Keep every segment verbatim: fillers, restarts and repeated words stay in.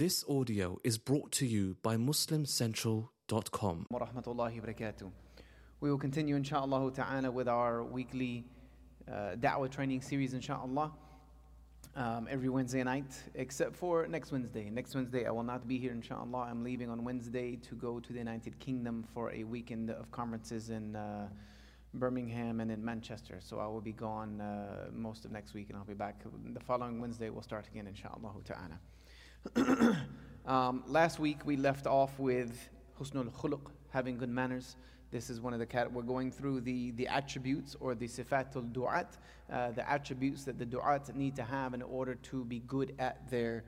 This audio is brought to you by muslim central dot com. Wa rahmatullahi wa barakatuh. We will continue inshaAllah ta'ala with our weekly uh, da'wah training series inshaAllah um, every Wednesday night except for next Wednesday. Next Wednesday I will not be here inshaAllah. I'm leaving on Wednesday to go to the United Kingdom for a weekend of conferences in uh, Birmingham and in Manchester. So I will be gone uh, most of next week and I'll be back. The following Wednesday we'll start again inshaAllah ta'ala. um, last week we left off with husnul khuluq, having good manners. This is one of the cat. We're going through the the attributes or the sifatul du'at, uh, the attributes that the du'at need to have in order to be good at their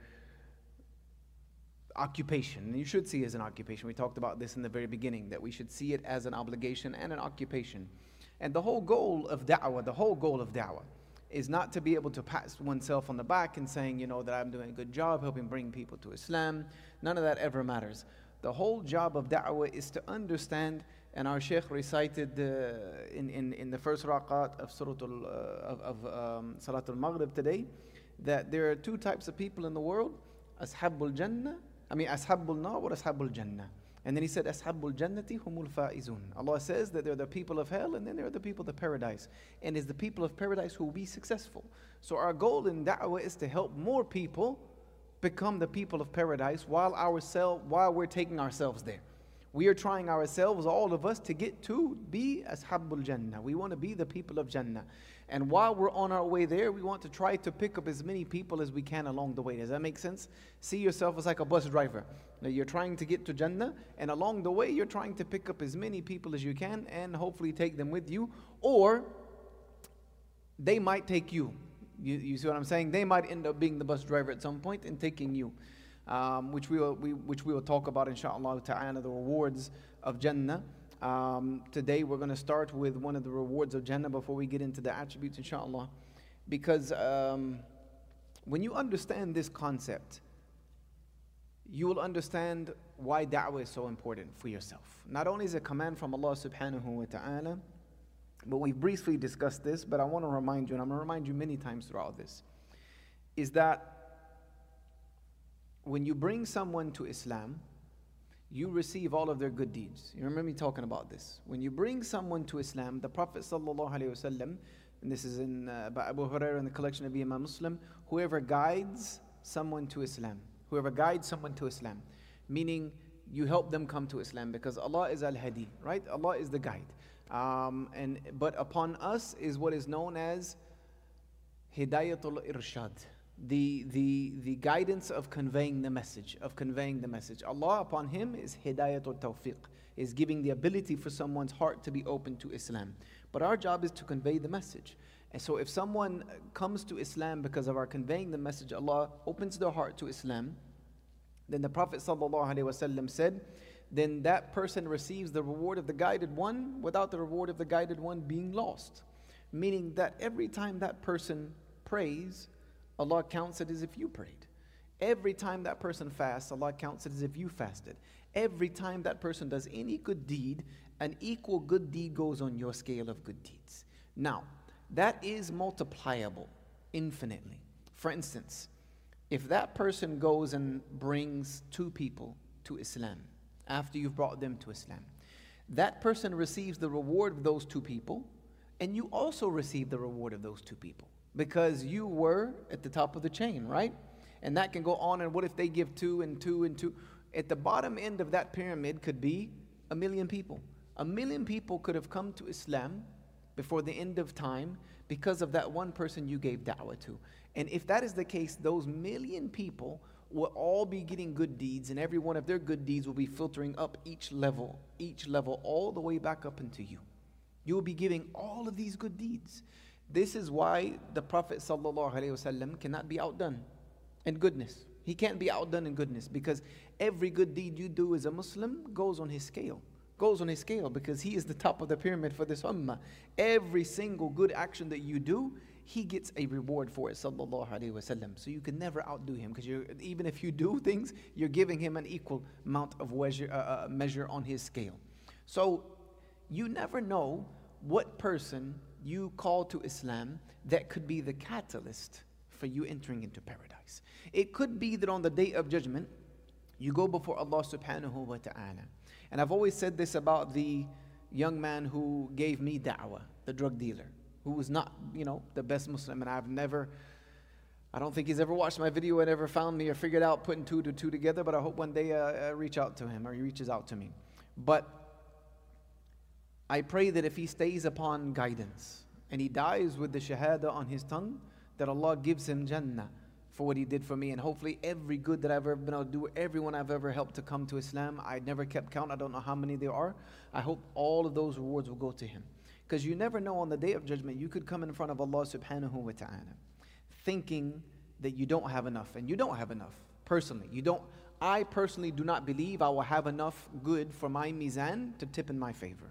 occupation. And you should see it as an occupation. We talked about this in the very beginning, that we should see it as an obligation and an occupation. And the whole goal of da'wah, the whole goal of da'wah, is not to be able to pat oneself on the back and saying, you know, that I'm doing a good job helping bring people to Islam. None of that ever matters. The whole job of da'wah is to understand, and our Shaykh recited uh, in, in, in the first raqat of Surah al, uh, of, of um, Salat al-Maghrib today, that there are two types of people in the world, Ashabul Jannah, I mean Ashabul Nar or Ashabul Jannah. And then he said, Ashabul Jannati humul faizun. Allah says that they're the people of hell and then there are the people of paradise. And it's the people of paradise who will be successful. So our goal in da'wah is to help more people become the people of paradise while ourselves, while we're taking ourselves there. We are trying ourselves, all of us, to get to be Ashabul Jannah. We want to be the people of Jannah. And while we're on our way there, we want to try to pick up as many people as we can along the way. Does that make sense? See yourself as like a bus driver. Now you're trying to get to Jannah, and along the way, you're trying to pick up as many people as you can and hopefully take them with you. Or they might take you. You, you see what I'm saying? They might end up being the bus driver at some point and taking you. Um, which we will we, which we will talk about inshaAllah ta'ala, the rewards of Jannah. Um, today we're going to start with one of the rewards of Jannah before we get into the attributes inshaAllah. Because um, when you understand this concept, you will understand why da'wah is so important for yourself. Not only is it a command from Allah subhanahu wa ta'ala, but we've briefly discussed this, but I want to remind you, and I'm going to remind you many times throughout this, is that when you bring someone to Islam, you receive all of their good deeds. You remember me talking about this. When you bring someone to Islam, the Prophet sallallahu alaihi wasallam, and this is in uh, by Abu Hurairah in the collection of Imam Muslim, whoever guides someone to Islam, whoever guides someone to Islam, meaning you help them come to Islam, because Allah is Al-Hadi, right? Allah is the guide. Um, and but upon us is what is known as Hidayatul Irshad. The, the, the guidance of conveying the message, of conveying the message. Allah upon him is hidayatul tawfiq, is giving the ability for someone's heart to be open to Islam. But our job is to convey the message. And so if someone comes to Islam because of our conveying the message, Allah opens their heart to Islam, then the Prophet sallallahu alaihi wasallam said, then that person receives the reward of the guided one without the reward of the guided one being lost. Meaning that every time that person prays, Allah counts it as if you prayed. Every time that person fasts, Allah counts it as if you fasted. Every time that person does any good deed, an equal good deed goes on your scale of good deeds. Now, that is multipliable infinitely. For instance, if that person goes and brings two people to Islam, after you've brought them to Islam, that person receives the reward of those two people, and you also receive the reward of those two people. Because you were at the top of the chain, right? And that can go on, and what if they give two and two and two? At the bottom end of that pyramid could be a million people. A million people could have come to Islam before the end of time because of that one person you gave da'wah to. And if that is the case, those million people will all be getting good deeds, and every one of their good deeds will be filtering up each level, each level, all the way back up into you. You will be giving all of these good deeds. This is why the Prophet ﷺ cannot be outdone in goodness. He can't be outdone in goodness, because every good deed you do as a Muslim goes on his scale. Goes on his scale because he is the top of the pyramid for this ummah. Every single good action that you do, he gets a reward for it, sallallahu alaihi wasallam. So you can never outdo him, because you're, even if you do things, you're giving him an equal amount of measure, uh, measure on his scale. So you never know what person you call to Islam that could be the catalyst for you entering into paradise. It could be that on the day of judgment, You go before Allah subhanahu wa ta'ala. And I've always said this about the young man who gave me da'wah, the drug dealer, who was not, you know, the best Muslim. And I've never, I don't think he's ever watched my video and ever found me or figured out putting two to two together, but I hope one day uh, I reach out to him or he reaches out to me. But I pray that if he stays upon guidance and he dies with the shahada on his tongue, that Allah gives him Jannah for what he did for me. And hopefully every good that I've ever been able to do, everyone I've ever helped to come to Islam, I never kept count, I don't know how many there are. I hope all of those rewards will go to him. Because you never know, on the day of judgment, you could come in front of Allah subhanahu wa ta'ala thinking that you don't have enough. And you don't have enough, personally. You don't. I personally do not believe I will have enough good for my mizan to tip in my favor.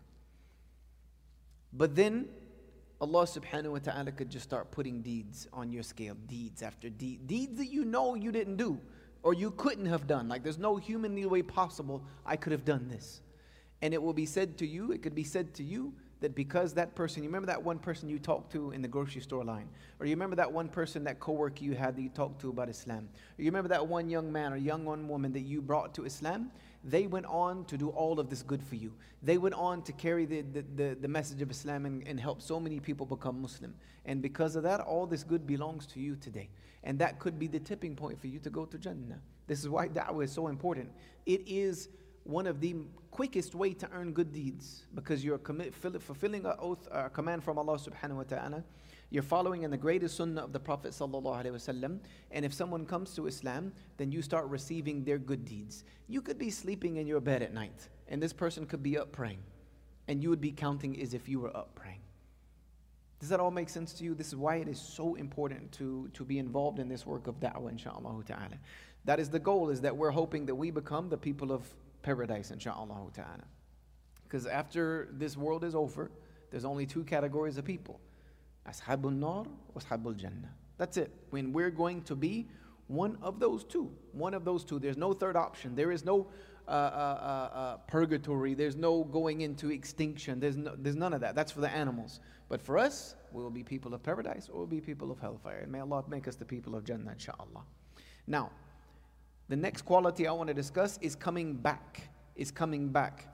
But then Allah subhanahu wa ta'ala could just start putting deeds on your scale, deeds after deed, deeds that you know you didn't do or you couldn't have done. Like there's no humanly way possible I could have done this. And it will be said to you, it could be said to you that because that person, you remember that one person you talked to in the grocery store line, or you remember that one person, that coworker you had that you talked to about Islam, or you remember that one young man or young one woman that you brought to Islam, they went on to do all of this good for you. They went on to carry the, the, the, the message of Islam and, and help so many people become Muslim. And because of that, all this good belongs to you today. And that could be the tipping point for you to go to Jannah. This is why da'wah is so important. It is one of the quickest way to earn good deeds, because you're commit, fulfilling an oath, a command from Allah subhanahu wa ta'ala. You're following in the greatest sunnah of the Prophet sallallahu alaihi wasallam. And if someone comes to Islam, then you start receiving their good deeds. You could be sleeping in your bed at night, and this person could be up praying, and you would be counting as if you were up praying. Does that all make sense to you? This is why it is so important to, to be involved in this work of da'wah, inshaAllah ta'ala. That is the goal, is that we're hoping that we become the people of paradise, inshaAllah ta'ala. Because after this world is over, there's only two categories of people. Ashabul nar wa ashabul jannah. That's it. When we're going to be one of those two. One of those two. There's no third option. There is no uh, uh, uh, uh, purgatory. There's no going into extinction. There's, no, there's none of that. That's for the animals. But for us, we'll be people of paradise or we'll be people of hellfire. And may Allah make us the people of Jannah, inshaAllah. Now, the next quality I want to discuss is coming back. Is coming back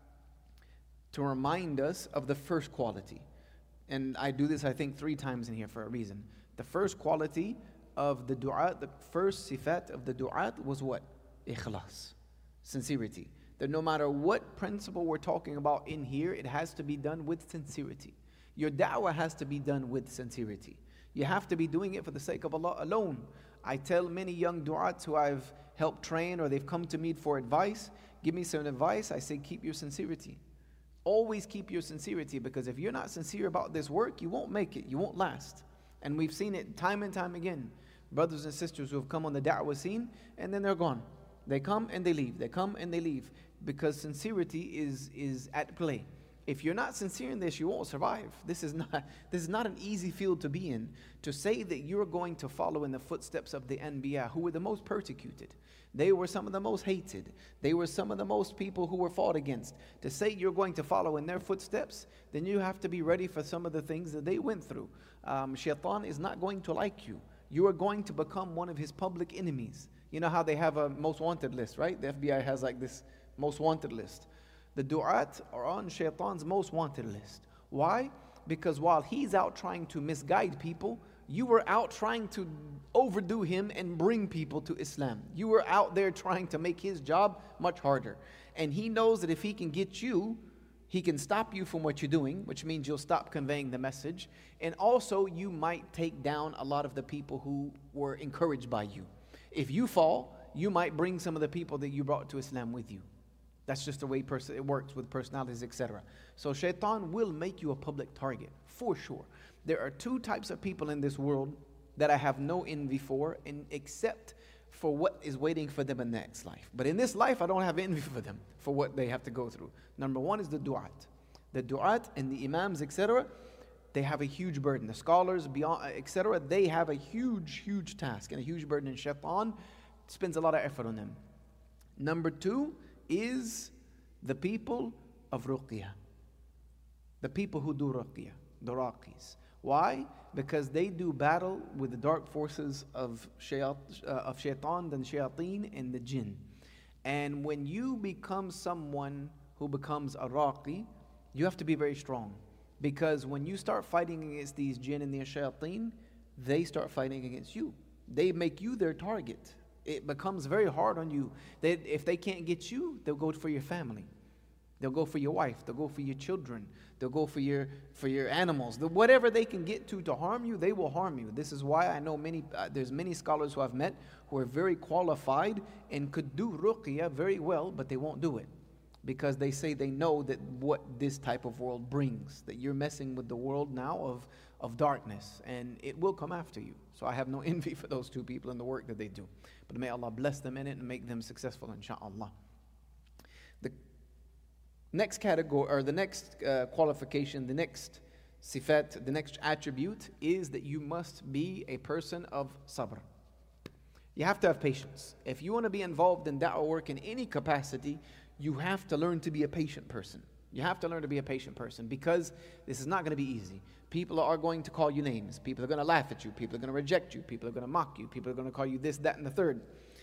to remind us of the first quality. And I do this, I think, three times in here for a reason. The first quality of the dua, the first sifat of the du'at was what? Ikhlas. Sincerity. That no matter what principle we're talking about in here, it has to be done with sincerity. Your da'wah has to be done with sincerity. You have to be doing it for the sake of Allah alone. I tell many young du'ats who I've helped train or they've come to me for advice, give me some advice, I say keep your sincerity. Always keep your sincerity, because if you're not sincere about this work, you won't make it, you won't last. And we've seen it time and time again. Brothers and sisters who have come on the da'wah scene and then they're gone. They come and they leave. They come and they leave. Because sincerity is, is at play. If you're not sincere in this, you won't survive. This is not, this is not an easy field to be in. To say that you're going to follow in the footsteps of the Anbiya, who were the most persecuted. They were some of the most hated. They were some of the most people who were fought against. To say you're going to follow in their footsteps, then you have to be ready for some of the things that they went through. Um, Shaitan is not going to like you. You are going to become one of his public enemies. You know how they have a most wanted list, right? The F B I has like this most wanted list. The du'at are on Shaitan's most wanted list. Why? Because while he's out trying to misguide people, you were out trying to overdo him and bring people to Islam. You were out there trying to make his job much harder. And he knows that if he can get you, he can stop you from what you're doing, which means you'll stop conveying the message. And also, you might take down a lot of the people who were encouraged by you. If you fall, you might bring some of the people that you brought to Islam with you. That's just the way pers- it works with personalities, et cetera. So Shaitan will make you a public target, for sure. There are two types of people in this world that I have no envy for, and except for what is waiting for them in the next life. But in this life, I don't have envy for them, for what they have to go through. Number one is the du'at. The du'at and the imams, et cetera, they have a huge burden. The scholars, beyond, et cetera, they have a huge, huge task and a huge burden. And Shaitan spends a lot of effort on them. Number two is the people of ruqyah. The people who do ruqyah, the raqis. Why? Because they do battle with the dark forces of, shayat, uh, of shaitan, and shayateen, and the jinn. And when you become someone who becomes a raqi, you have to be very strong. Because when you start fighting against these jinn and these shayateen, they start fighting against you. They make you their target. It becomes very hard on you. They, if they can't get you, they'll go for your family. They'll go for your wife. They'll go for your children. They'll go for your for your animals. The, whatever they can get to to harm you, they will harm you. This is why I know many. Uh, there's many scholars who I've met who are very qualified and could do ruqya very well, but they won't do it because they say they know that what this type of world brings. That you're messing with the world now of of darkness, and it will come after you. So I have no envy for those two people and the work that they do. But may Allah bless them in it and make them successful, inshaAllah. The next category, or the next uh, qualification, the next sifat, the next attribute is that you must be a person of sabr. You have to have patience. If you want to be involved in da'wah work in any capacity, you have to learn to be a patient person. You have to learn to be a patient person because this is not going to be easy. People are going to call you names. People are going to laugh at you. People are going to reject you. People are going to mock you. People are going to call you this, that, and the third.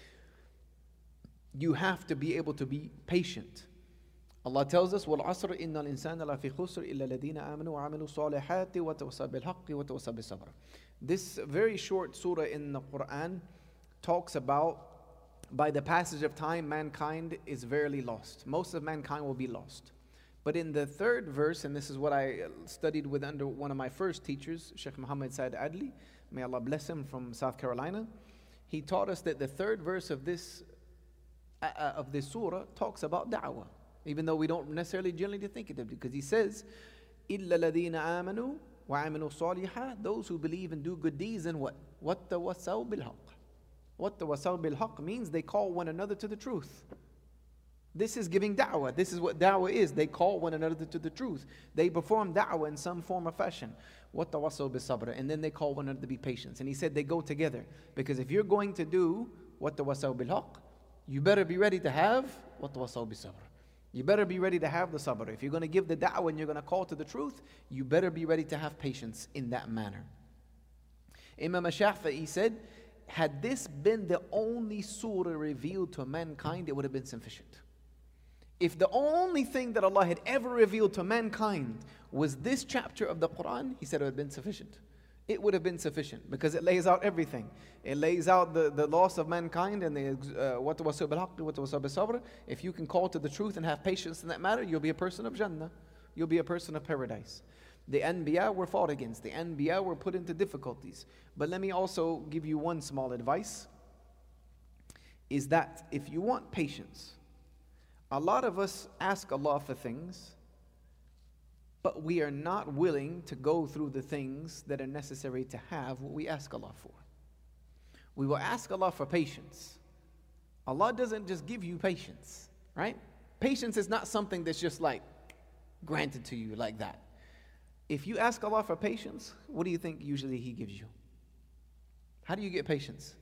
You have to be able to be patient. Allah tells us, وَالْعَصْرِ إِنَّ الْإِنسَانَ لَفِي خُسْرٍ إِلَّا الَّذِينَ آمَنُوا وَعَمِلُوا الصَّالِحَاتِ وَتَوَصَّوْا بِالْحَقِّ وَتَوَصَّوْا بِالصَّبْرِ. This very short surah in the Quran talks about, by the passage of time, mankind is verily lost. Most of mankind will be lost. But in the third verse, and this is what I studied with under one of my first teachers, Sheikh Muhammad Said Adli, may Allah bless him, from South Carolina. He taught us that the third verse of this uh, of this surah talks about da'wah, even though we don't necessarily generally think it, because he says, إِلَّا الَّذِينَ آمَنُوا وَعَمِلُوا الصَّالِحَاتِ, those who believe and do good deeds, and what? وَاتَّوَصَّوْا بِالْحَقِّ. وَاتَّوَصَّوْا بِالْحَقِّ means they call one another to the truth. This is giving da'wah. This is what da'wah is. They call one another to the truth. They perform da'wah in some form or fashion. وَتَوَصَّوْا بِالصَّبْرِ, and then they call one another to be patient. And he said they go together. Because if you're going to do وَتَوَصَّوْا بِالْحَقِّ, you better be ready to have وَتَوَصَّوْا بِالصَّبْرِ. You better be ready to have the sabr. If you're going to give the da'wah and you're going to call to the truth, you better be ready to have patience in that manner. Imam Shafi'i said, had this been the only surah revealed to mankind, it would have been sufficient. If the only thing that Allah had ever revealed to mankind was this chapter of the Quran, he said it would have been sufficient. It would have been sufficient because it lays out everything. It lays out the, the loss of mankind and the وَتَوَصَّوْا بِالْحَقِّ وَتَوَصَّوْا بِالصَّبْرِ. If you can call to the truth and have patience in that matter, you'll be a person of Jannah. You'll be a person of paradise. The Anbiya were fought against. The Anbiya were put into difficulties. But let me also give you one small advice, is that if you want patience, a lot of us ask Allah for things, but we are not willing to go through the things that are necessary to have what we ask Allah for. We will ask Allah for patience. Allah doesn't just give you patience, right? Patience is not something that's just like granted to you like that. If you ask Allah for patience, what do you think usually He gives you? How do you get patience?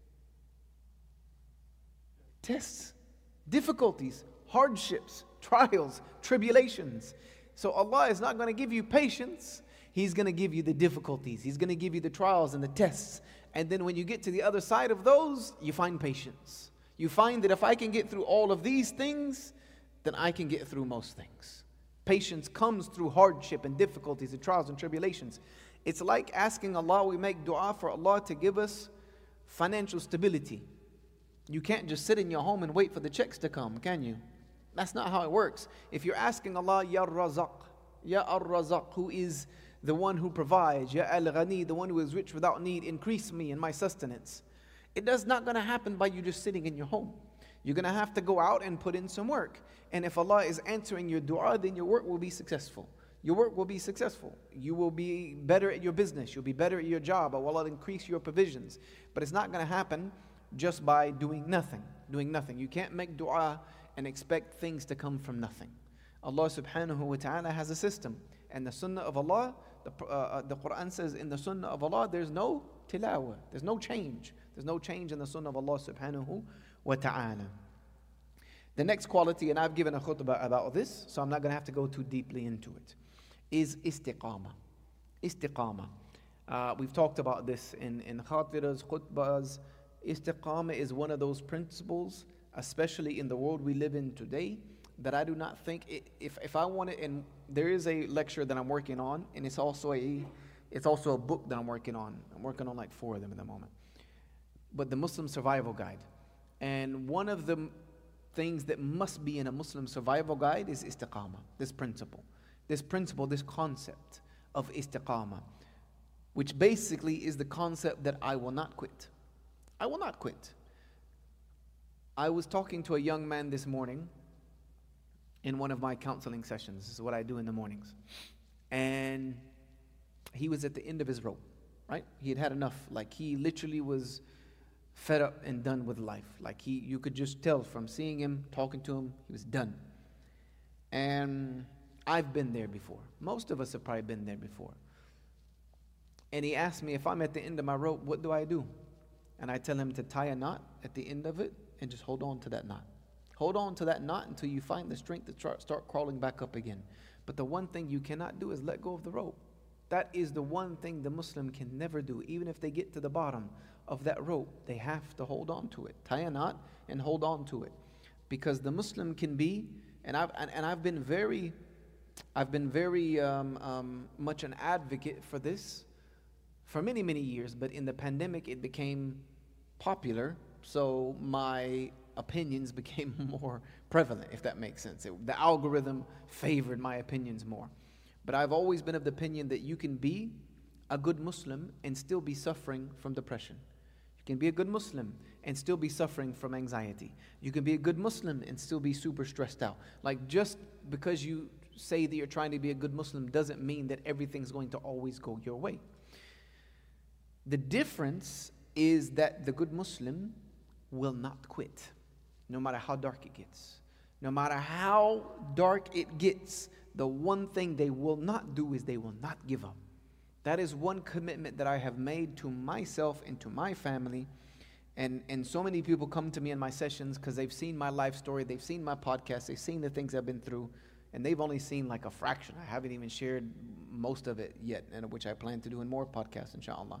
Tests, difficulties, hardships, trials, tribulations. So Allah is not going to give you patience. He's going to give you the difficulties. He's going to give you the trials and the tests. And then when you get to the other side of those, you find patience. You find that if I can get through all of these things, then I can get through most things. Patience comes through hardship and difficulties and trials and tribulations. It's like asking Allah, we make dua for Allah to give us financial stability. You can't just sit in your home and wait for the checks to come, can you? That's not how it works. If you're asking Allah, Ya Razaq, Ya Ar-Razaq, who is the one who provides, Ya Al-Ghani, the one who is rich without need, increase me in my sustenance. It does not going to happen by you just sitting in your home. You're going to have to go out and put in some work. And if Allah is answering your dua, then your work will be successful. Your work will be successful. You will be better at your business. You'll be better at your job. Allah will increase your provisions. But it's not going to happen just by doing nothing. Doing nothing. You can't make dua and expect things to come from nothing. Allah subhanahu wa ta'ala has a system. And the sunnah of Allah, the, uh, the Quran says in the sunnah of Allah, there's no tilawah. There's no change. There's no change in the sunnah of Allah subhanahu wa ta'ala. The next quality, and I've given a khutbah about this, so I'm not going to have to go too deeply into it, is istiqamah. Istiqamah. Uh, we've talked about this in, in khatiras, khutbahs. Istiqamah is one of those principles especially in the world we live in today, that I do not think, it, if, if I want to, and there is a lecture that I'm working on, and it's also a, it's also a book that I'm working on. I'm working on like four of them at the moment. But the Muslim Survival Guide. And one of the things that must be in a Muslim survival guide is istiqamah, this principle. This principle, this concept of istiqamah, which basically is the concept that I will not quit. I will not quit. I was talking to a young man this morning in one of my counseling sessions. This is what I do in the mornings. And he was at the end of his rope, right? He had had enough. Like he literally was fed up and done with life. Like he, you could just tell from seeing him, talking to him, he was done. And I've been there before. Most of us have probably been there before. And he asked me, if I'm at the end of my rope, what do I do? And I tell him to tie a knot at the end of it and just hold on to that knot. Hold on to that knot until you find the strength to try, start crawling back up again. But the one thing you cannot do is let go of the rope. That is the one thing the Muslim can never do. Even if they get to the bottom of that rope, they have to hold on to it. Tie a knot and hold on to it. Because the Muslim can be, and I've, and, and I've been very, I've been very um, um, much an advocate for this for many, many years, but in the pandemic it became popular, so my opinions became more prevalent, if that makes sense. It, the algorithm favored my opinions more. But I've always been of the opinion that you can be a good Muslim and still be suffering from depression. You can be a good Muslim and still be suffering from anxiety. You can be a good Muslim and still be super stressed out. Like, just because you say that you're trying to be a good Muslim doesn't mean that everything's going to always go your way. The difference is that the good Muslim will not quit, no matter how dark it gets. No matter how dark it gets, the one thing they will not do is they will not give up. That is one commitment that I have made to myself and to my family. And, and so many people come to me in my sessions because they've seen my life story, they've seen my podcast, they've seen the things I've been through, and they've only seen like a fraction. I haven't even shared most of it yet, and which I plan to do in more podcasts, inshallah.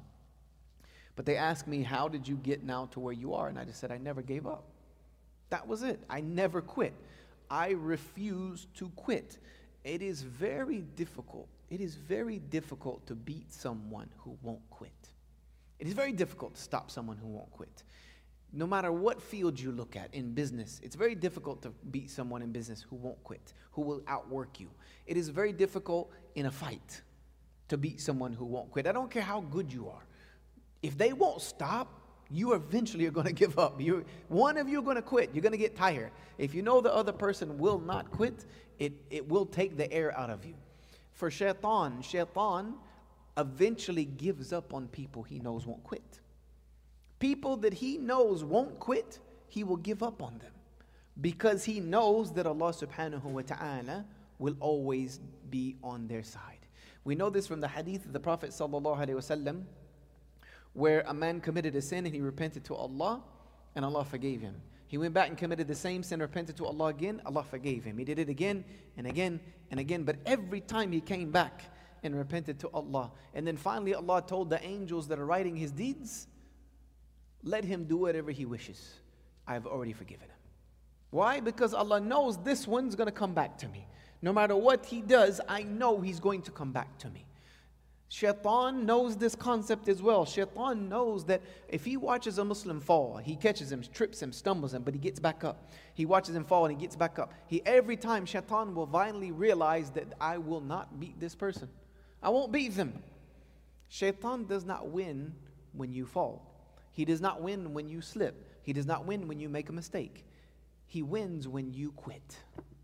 But they ask me, how did you get now to where you are? And I just said, I never gave up. That was it. I never quit. I refuse to quit. It is very difficult. It is very difficult to beat someone who won't quit. It is very difficult to stop someone who won't quit. No matter what field you look at in business, it's very difficult to beat someone in business who won't quit, who will outwork you. It is very difficult in a fight to beat someone who won't quit. I don't care how good you are. If they won't stop, you eventually are going to give up. You, one of you are going to quit. You're going to get tired. If you know the other person will not quit, it, it will take the air out of you. For shaitan, shaitan eventually gives up on people he knows won't quit. People that he knows won't quit, he will give up on them. Because he knows that Allah subhanahu wa ta'ala will always be on their side. We know this from the hadith of the Prophet sallallahu alaihi wasallam, where a man committed a sin and he repented to Allah, and Allah forgave him. He went back and committed the same sin, repented to Allah again, Allah forgave him. He did it again and again and again, but every time he came back and repented to Allah. And then finally Allah told the angels that are writing his deeds, let him do whatever he wishes. I have already forgiven him. Why? Because Allah knows this one's going to come back to me. No matter what he does, I know he's going to come back to me. Shaitan knows this concept as well. Shaitan knows that if he watches a Muslim fall, he catches him, trips him, stumbles him, but he gets back up. He watches him fall and he gets back up. He every time Shaitan will finally realize that I will not beat this person. I won't beat them. Shaitan does not win when you fall. He does not win when you slip. He does not win when you make a mistake. He wins when you quit.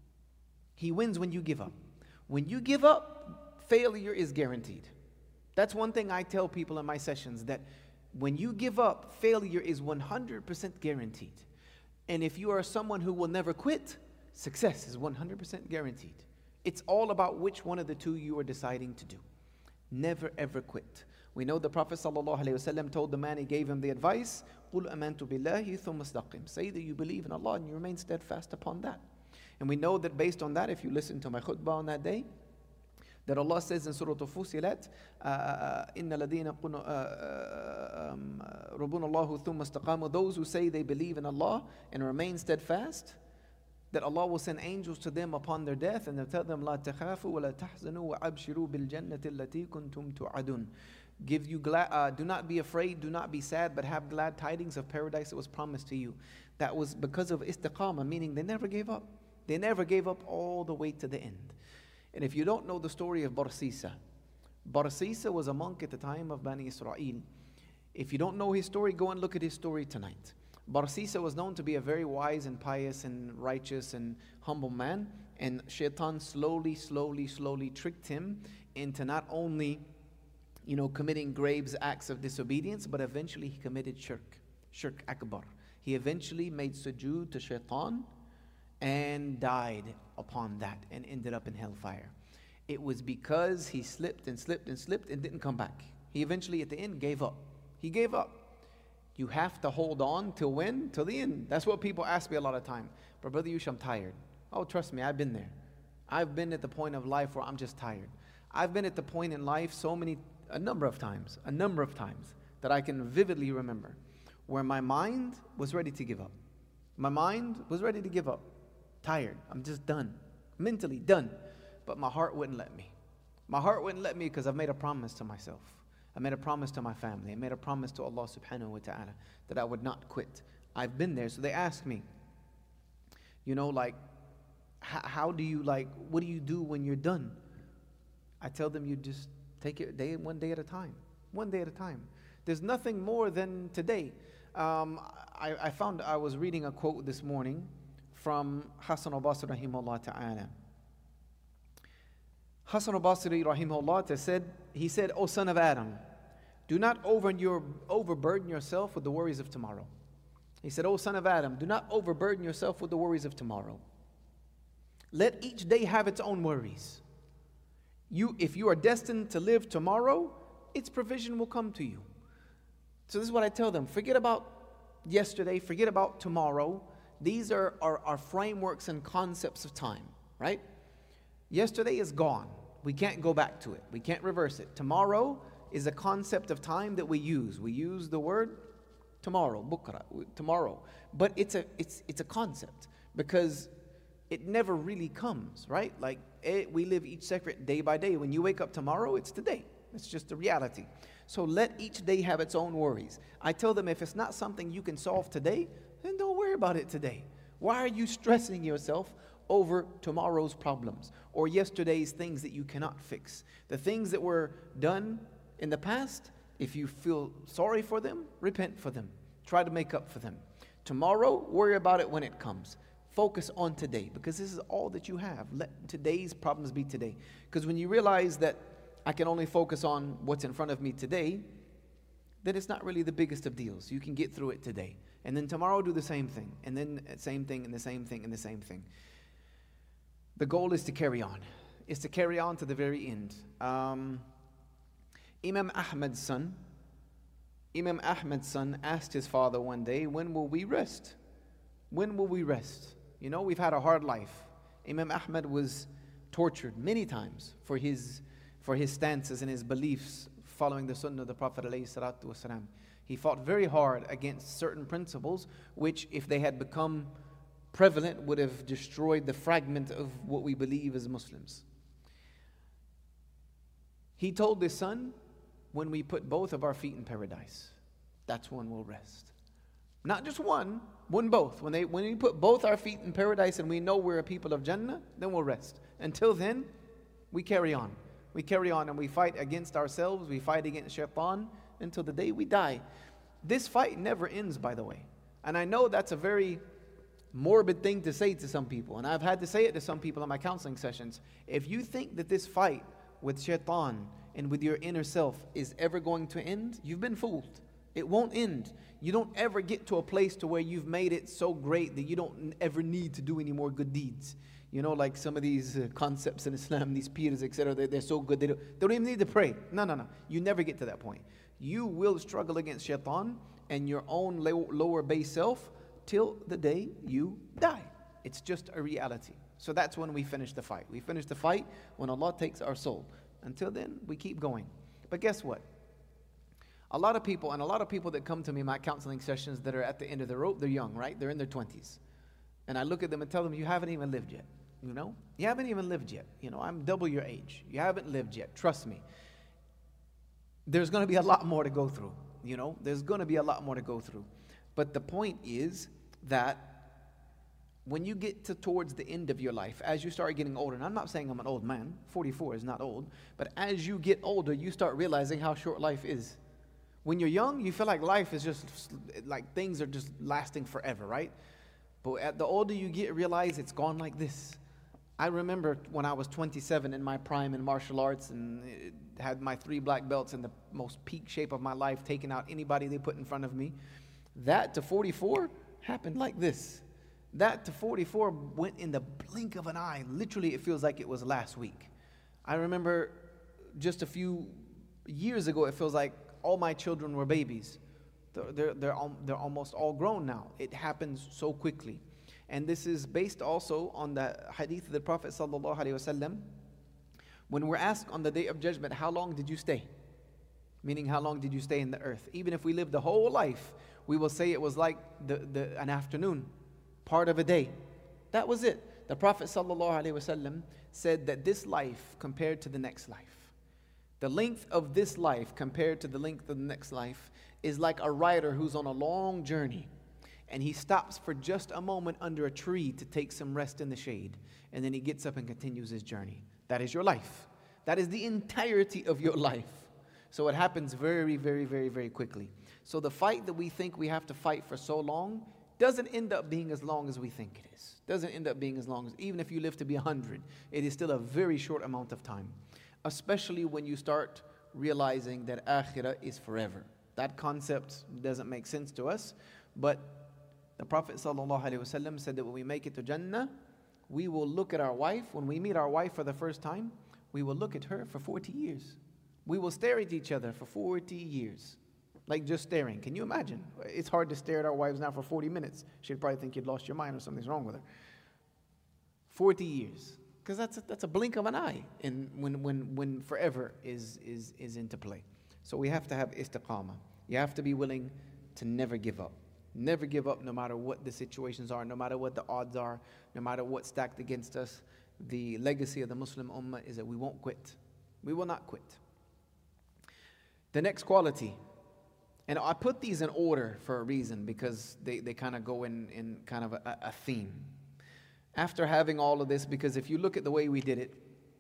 He wins when you give up. When you give up, failure is guaranteed. That's one thing I tell people in my sessions, that when you give up, failure is one hundred percent guaranteed. And if you are someone who will never quit, success is one hundred percent guaranteed. It's all about which one of the two you are deciding to do. Never ever quit. We know the Prophet ﷺ told the man, he gave him the advice, قُلْ أَمَنْتُ بِاللَّهِ ثُمَّ اسْتَقِمْ. Say that you believe in Allah and you remain steadfast upon that. And we know that based on that, if you listen to my khutbah on that day, That Allah says in Surah Al-Fusilat, إِنَّ الَّذِينَ رَبُّنَ اللَّهُ ثُمَّ اسْتَقَامُوا, those who say they believe in Allah and remain steadfast, that Allah will send angels to them upon their death, and they'll tell them, لَا تَخَافُوا وَلَا تَحْزَنُوا وَأَبْشِرُوا بِالْجَنَّةِ الَّتِي كُنْتُمْ تُوعَدُونَ. Give you glad, uh, do not be afraid, do not be sad, but have glad tidings of paradise that was promised to you. That was because of istiqamah, meaning they never gave up. They never gave up all the way to the end. And if you don't know the story of Barsisa, Barsisa was a monk at the time of Bani Israel. If you don't know his story, go and look at his story tonight. Barsisa was known to be a very wise and pious and righteous and humble man. And Shaitan slowly, slowly, slowly tricked him into not only, you know, committing grave acts of disobedience, but eventually he committed shirk, shirk akbar. He eventually made sujood to Shaitan and died upon that and ended up in hellfire. It was because he slipped and slipped and slipped and didn't come back. He eventually at the end gave up. He gave up. You have to hold on till when? Till the end. That's what people ask me a lot of time. But Brother Yush, I'm tired. Oh, trust me, I've been there. I've been at the point of life where I'm just tired. I've been at the point in life so many, a number of times, a number of times that I can vividly remember where my mind was ready to give up. My mind was ready to give up. Tired. I'm just done. Mentally done. But my heart wouldn't let me. My heart wouldn't let me because I've made a promise to myself. I made a promise to my family. I made a promise to Allah subhanahu wa ta'ala that I would not quit. I've been there. So they ask me, you know, like, h- how do you, like, what do you do when you're done? I tell them, you just take it day, one day at a time. One day at a time. There's nothing more than today. Um, I, I found, I was reading a quote this morning from Hassan al-Basri rahimahullah ta'ala. Hassan al-Basri rahimahullah said, he said, O son of Adam, do not over your, overburden yourself with the worries of tomorrow. He said, O son of Adam, do not overburden yourself with the worries of tomorrow. Let each day have its own worries. You, if you are destined to live tomorrow, its provision will come to you. So this is what I tell them. Forget about yesterday, forget about tomorrow. These are our, our frameworks and concepts of time, right? Yesterday is gone. We can't go back to it. We can't reverse it. Tomorrow is a concept of time that we use. We use the word tomorrow, bukra, tomorrow. But it's a, it's, it's a concept because it never really comes, right? Like it, we live each separate day by day. When you wake up tomorrow, it's today. It's just the reality. So let each day have its own worries. I tell them if it's not something you can solve today, then don't worry about it today. Why are you stressing yourself over tomorrow's problems or yesterday's things that you cannot fix? The things that were done in the past, if you feel sorry for them, repent for them. Try to make up for them. Tomorrow, worry about it when it comes. Focus on today because this is all that you have. Let today's problems be today. Because when you realize that I can only focus on what's in front of me today, then it's not really the biggest of deals. You can get through it today. And then tomorrow do the same thing. And then same thing and the same thing and the same thing. The goal is to carry on. Is to carry on to the very end. Um, Imam Ahmad's son, Imam Ahmad's son asked his father one day, when will we rest? When will we rest? You know, we've had a hard life. Imam Ahmad was tortured many times for his, for his stances and his beliefs following the sunnah of the Prophet ﷺ. He fought very hard against certain principles which, if they had become prevalent, would have destroyed the fragment of what we believe as Muslims. He told his son, when we put both of our feet in paradise, that's when we'll rest. Not just one, when both. When, they, when we put both our feet in paradise and we know we're a people of Jannah, then we'll rest. Until then, we carry on. We carry on and we fight against ourselves, we fight against Shaitan until the day we die. This fight never ends, by the way. And I know that's a very morbid thing to say to some people, and I've had to say it to some people in my counseling sessions. If you think that this fight with Shaitan and with your inner self is ever going to end, you've been fooled. It won't end. You don't ever get to a place to where you've made it so great that you don't ever need to do any more good deeds. You know, like some of these uh, concepts in Islam, these pirs, et cetera, they're, they're so good, they don't, they don't even need to pray. No, no, no. You never get to that point. You will struggle against Shaitan and your own low, lower base self till the day you die. It's just a reality. So that's when we finish the fight. We finish the fight when Allah takes our soul. Until then, we keep going. But guess what? A lot of people, and a lot of people that come to me in my counseling sessions that are at the end of the rope, they're young, right? They're in their twenties. And I look at them and tell them, you haven't even lived yet. You know? You haven't even lived yet. You know, I'm double your age. You haven't lived yet. Trust me. There's going to be a lot more to go through. You know? There's going to be a lot more to go through. But the point is that when you get to towards the end of your life, as you start getting older, and I'm not saying I'm an old man, forty-four is not old, but as you get older, you start realizing how short life is. When you're young, you feel like life is just, like things are just lasting forever, right? But at the older you get, realize it's gone like this. I remember when I was twenty-seven in my prime in martial arts and had my three black belts in the most peak shape of my life, taking out anybody they put in front of me. That to forty-four happened like this. That to forty-four went in the blink of an eye. Literally, it feels like it was last week. I remember just a few years ago, it feels like all my children were babies. They're, they're, they're, they're almost all grown now. It happens so quickly. And this is based also on the hadith of the Prophet sallallahu alaihi wasallam. When we're asked on the day of judgment, how long did you stay? Meaning, how long did you stay in the earth? Even if we lived the whole life, we will say it was like the, the, an afternoon, part of a day. That was it. The Prophet sallallahu alaihi wasallam said that this life compared to the next life, the length of this life compared to the length of the next life is like a rider who's on a long journey. And he stops for just a moment under a tree to take some rest in the shade. And then he gets up and continues his journey. That is your life. That is the entirety of your life. So it happens very, very, very, very quickly. So the fight that we think we have to fight for so long doesn't end up being as long as we think it is. Doesn't end up being as long as, even if you live to be one hundred, it is still a very short amount of time. Especially when you start realizing that akhirah is forever. That concept doesn't make sense to us, but the Prophet ﷺ said that when we make it to Jannah, we will look at our wife. When we meet our wife for the first time, we will look at her for forty years. We will stare at each other for forty years. Like just staring. Can you imagine? It's hard to stare at our wives now for forty minutes. She'd probably think you'd lost your mind or something's wrong with her. forty years. Because that's a, that's a blink of an eye in, when, when, when forever is, is, is into play. So we have to have istiqamah. You have to be willing to never give up. Never give up no matter what the situations are, no matter what the odds are, no matter what's stacked against us. The legacy of the Muslim Ummah is that we won't quit. We will not quit. The next quality, and I put these in order for a reason because they, they kind of go in, in kind of a, a theme. After having all of this, because if you look at the way we did it,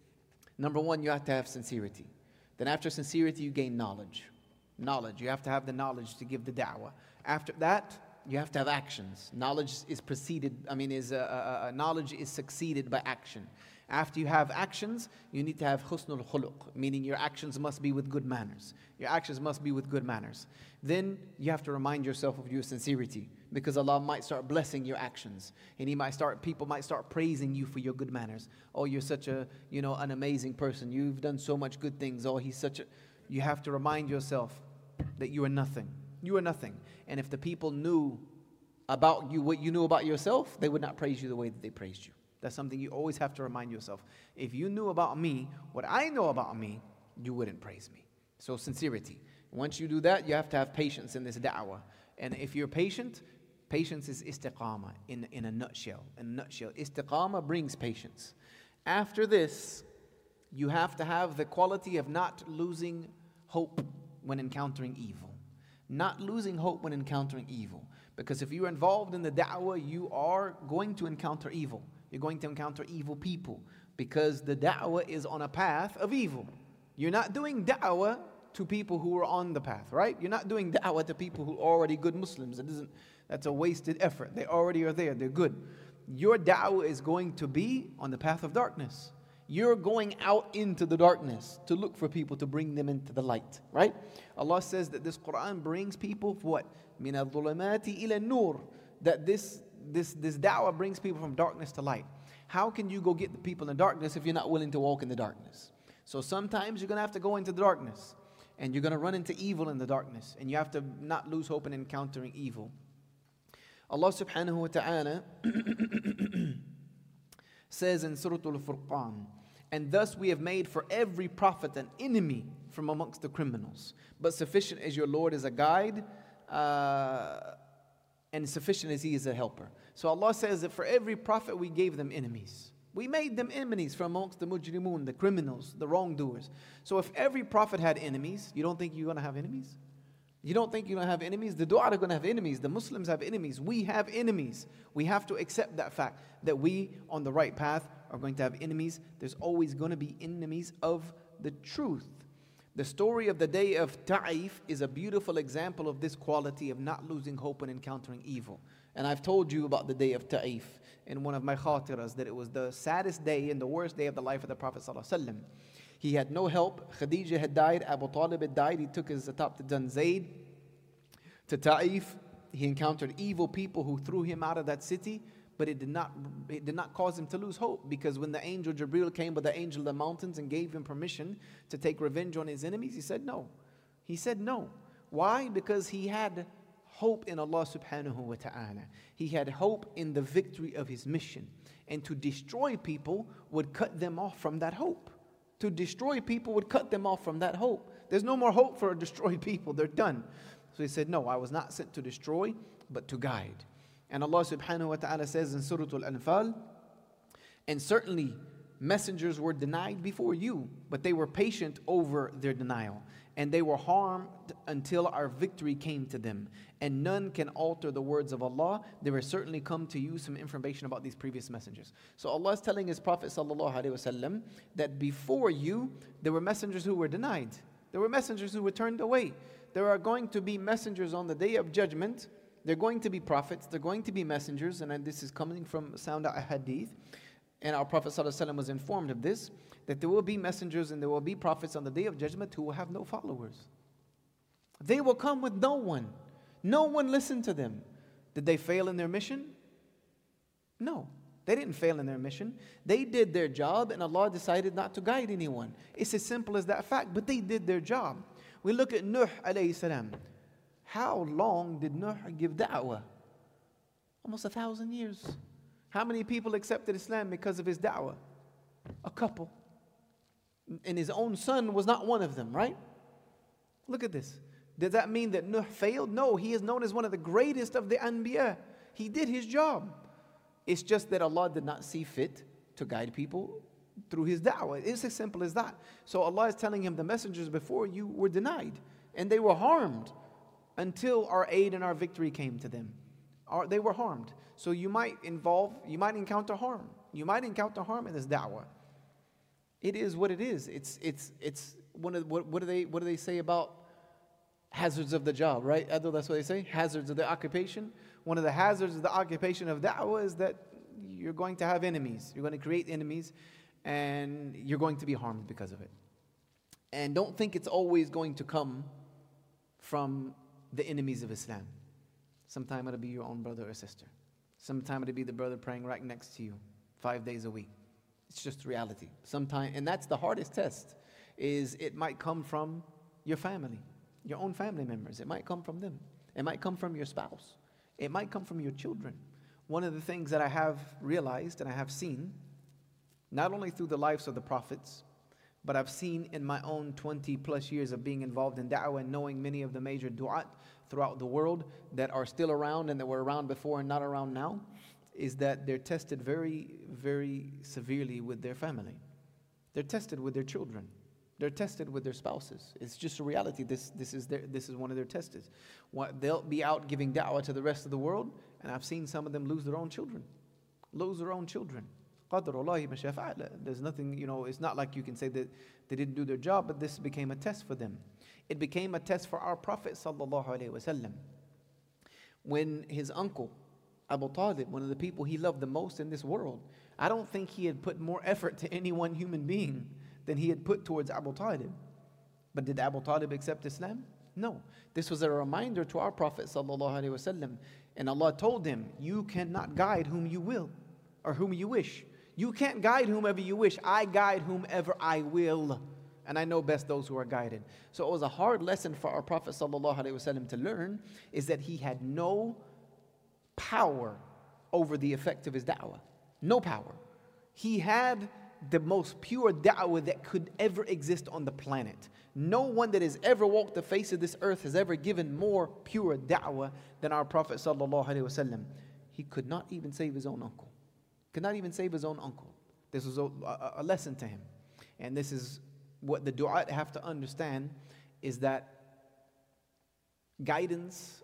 number one, you have to have sincerity. Then after sincerity, you gain knowledge. Knowledge. You have to have the knowledge to give the da'wah. After that, you have to have actions. Knowledge is preceded, I mean, is uh, uh, knowledge is succeeded by action. After you have actions, you need to have husnul khuluq, meaning your actions must be with good manners. Your actions must be with good manners. Then you have to remind yourself of your sincerity, because Allah might start blessing your actions, and He might start, people might start praising you for your good manners. Oh, you're such a, you know, an amazing person. You've done so much good things. Oh, he's such a. You have to remind yourself that you are nothing. You are nothing. And if the people knew about you what you knew about yourself, they would not praise you the way that they praised you. That's something you always have to remind yourself. If you knew about me, what I know about me, you wouldn't praise me. So sincerity. Once you do that, you have to have patience in this da'wah. And if you're patient, patience is istiqamah in, in a nutshell. In a nutshell, istiqamah brings patience. After this, you have to have the quality of not losing hope when encountering evil. Not losing hope when encountering evil. Because if you're involved in the da'wah, you are going to encounter evil. You're going to encounter evil people. Because the da'wah is on a path of evil. You're not doing da'wah to people who are on the path, right? You're not doing da'wah to people who are already good Muslims. It isn't, that's a wasted effort. They already are there. They're good. Your da'wah is going to be on the path of darkness. You're going out into the darkness to look for people to bring them into the light, right? Allah says that this Quran brings people for what? مِنَ الظُّلُمَاتِ إِلَى النُّورِ. That this, this, this da'wah brings people from darkness to light. How can you go get the people in darkness if you're not willing to walk in the darkness? So sometimes you're going to have to go into the darkness. And you're going to run into evil in the darkness. And you have to not lose hope in encountering evil. Allah subhanahu wa ta'ala says in Surah Al-Furqan, and thus we have made for every prophet an enemy from amongst the criminals. But sufficient as your Lord is a guide, uh, and sufficient as He is a helper. So Allah says that for every prophet we gave them enemies. We made them enemies from amongst the mujrimun, the criminals, the wrongdoers. So if every prophet had enemies, you don't think you're going to have enemies? You don't think you're going to have enemies? The Du'a are going to have enemies. The Muslims have enemies. We have enemies. We have to accept that fact that we on the right path are going to have enemies. There's always going to be enemies of the truth. The story of the day of Ta'if is a beautiful example of this quality of not losing hope and encountering evil. And I've told you about the day of Ta'if in one of my khatiras, that it was the saddest day and the worst day of the life of the Prophet ﷺ. He had no help. Khadija had died. Abu Talib had died. He took his adopted son Zayd to Ta'if. He encountered evil people who threw him out of that city. But it did not, it did not cause him to lose hope, because when the angel Jibreel came with the angel of the mountains and gave him permission to take revenge on his enemies, he said no. He said no. Why? Because he had hope in Allah subhanahu wa ta'ala. He had hope in the victory of his mission. And to destroy people would cut them off from that hope. To destroy people would cut them off from that hope. There's no more hope for destroyed people. They're done. So he said, no, I was not sent to destroy, but to guide. And Allah subhanahu wa ta'ala says in Surah Al-Anfal, and certainly messengers were denied before you, but they were patient over their denial. And they were harmed until our victory came to them. And none can alter the words of Allah. There will certainly come to you some information about these previous messengers. So Allah is telling His Prophet sallallahu alaihi wasallam that before you, there were messengers who were denied. There were messengers who were turned away. There are going to be messengers on the day of judgment. They're going to be prophets, they're going to be messengers, and this is coming from sound hadith. And our Prophet ﷺ was informed of this, that there will be messengers and there will be prophets on the day of judgment who will have no followers. They will come with no one. No one listened to them. Did they fail in their mission? No, they didn't fail in their mission. They did their job and Allah decided not to guide anyone. It's as simple as that fact, but they did their job. We look at Nuh alayhi salam. How long did Nuh give da'wah? Almost a thousand years. How many people accepted Islam because of his da'wah? A couple. And his own son was not one of them, right? Look at this. Does that mean that Nuh failed? No, he is known as one of the greatest of the Anbiya. He did his job. It's just that Allah did not see fit to guide people through his da'wah. It's as simple as that. So Allah is telling him the messengers before you were denied and they were harmed until our aid and our victory came to them. Our, they were harmed. So you might involve, you might encounter harm. You might encounter harm in this da'wah. It is what it is. It's it's it's one of what, what do they what do they say about hazards of the job, right? Adil, that's what they say. Hazards of the occupation. One of the hazards of the occupation of da'wah is that you're going to have enemies. You're going to create enemies, and you're going to be harmed because of it. And don't think it's always going to come from the enemies of Islam. Sometime it'll be your own brother or sister. Sometime it'll be the brother praying right next to you five days a week. It's just reality. Sometime, and that's the hardest test, is it might come from your family, your own family members. It might come from them. It might come from your spouse. It might come from your children. One of the things that I have realized and I have seen, not only through the lives of the prophets, but I've seen in my own twenty plus years of being involved in da'wah and knowing many of the major du'at throughout the world that are still around and that were around before and not around now, is that they're tested very, very severely with their family. They're tested with their children. They're tested with their spouses. It's just a reality. This, this, is, their, this is one of their tests. What, they'll be out giving da'wah to the rest of the world, and I've seen some of them lose their own children. Lose their own children. There's nothing, you know, it's not like you can say that they didn't do their job, but this became a test for them. It became a test for our Prophet sallallahu alaihi wasallam. When his uncle, Abu Talib, one of the people he loved the most in this world, I don't think he had put more effort to any one human being than he had put towards Abu Talib. But did Abu Talib accept Islam? No. This was a reminder to our Prophet sallallahu alaihi wasallam. And Allah told him, you cannot guide whom you will or whom you wish. You can't guide whomever you wish. I guide whomever I will. And I know best those who are guided. So it was a hard lesson for our Prophet ﷺ to learn, is that he had no power over the effect of his da'wah. No power. He had the most pure da'wah that could ever exist on the planet. No one that has ever walked the face of this earth has ever given more pure da'wah than our Prophet sallallahu alaihi wasallam. He could not even save his own uncle. Could not even save his own uncle. This was a, a, a lesson to him. And this is what the du'at have to understand, is that guidance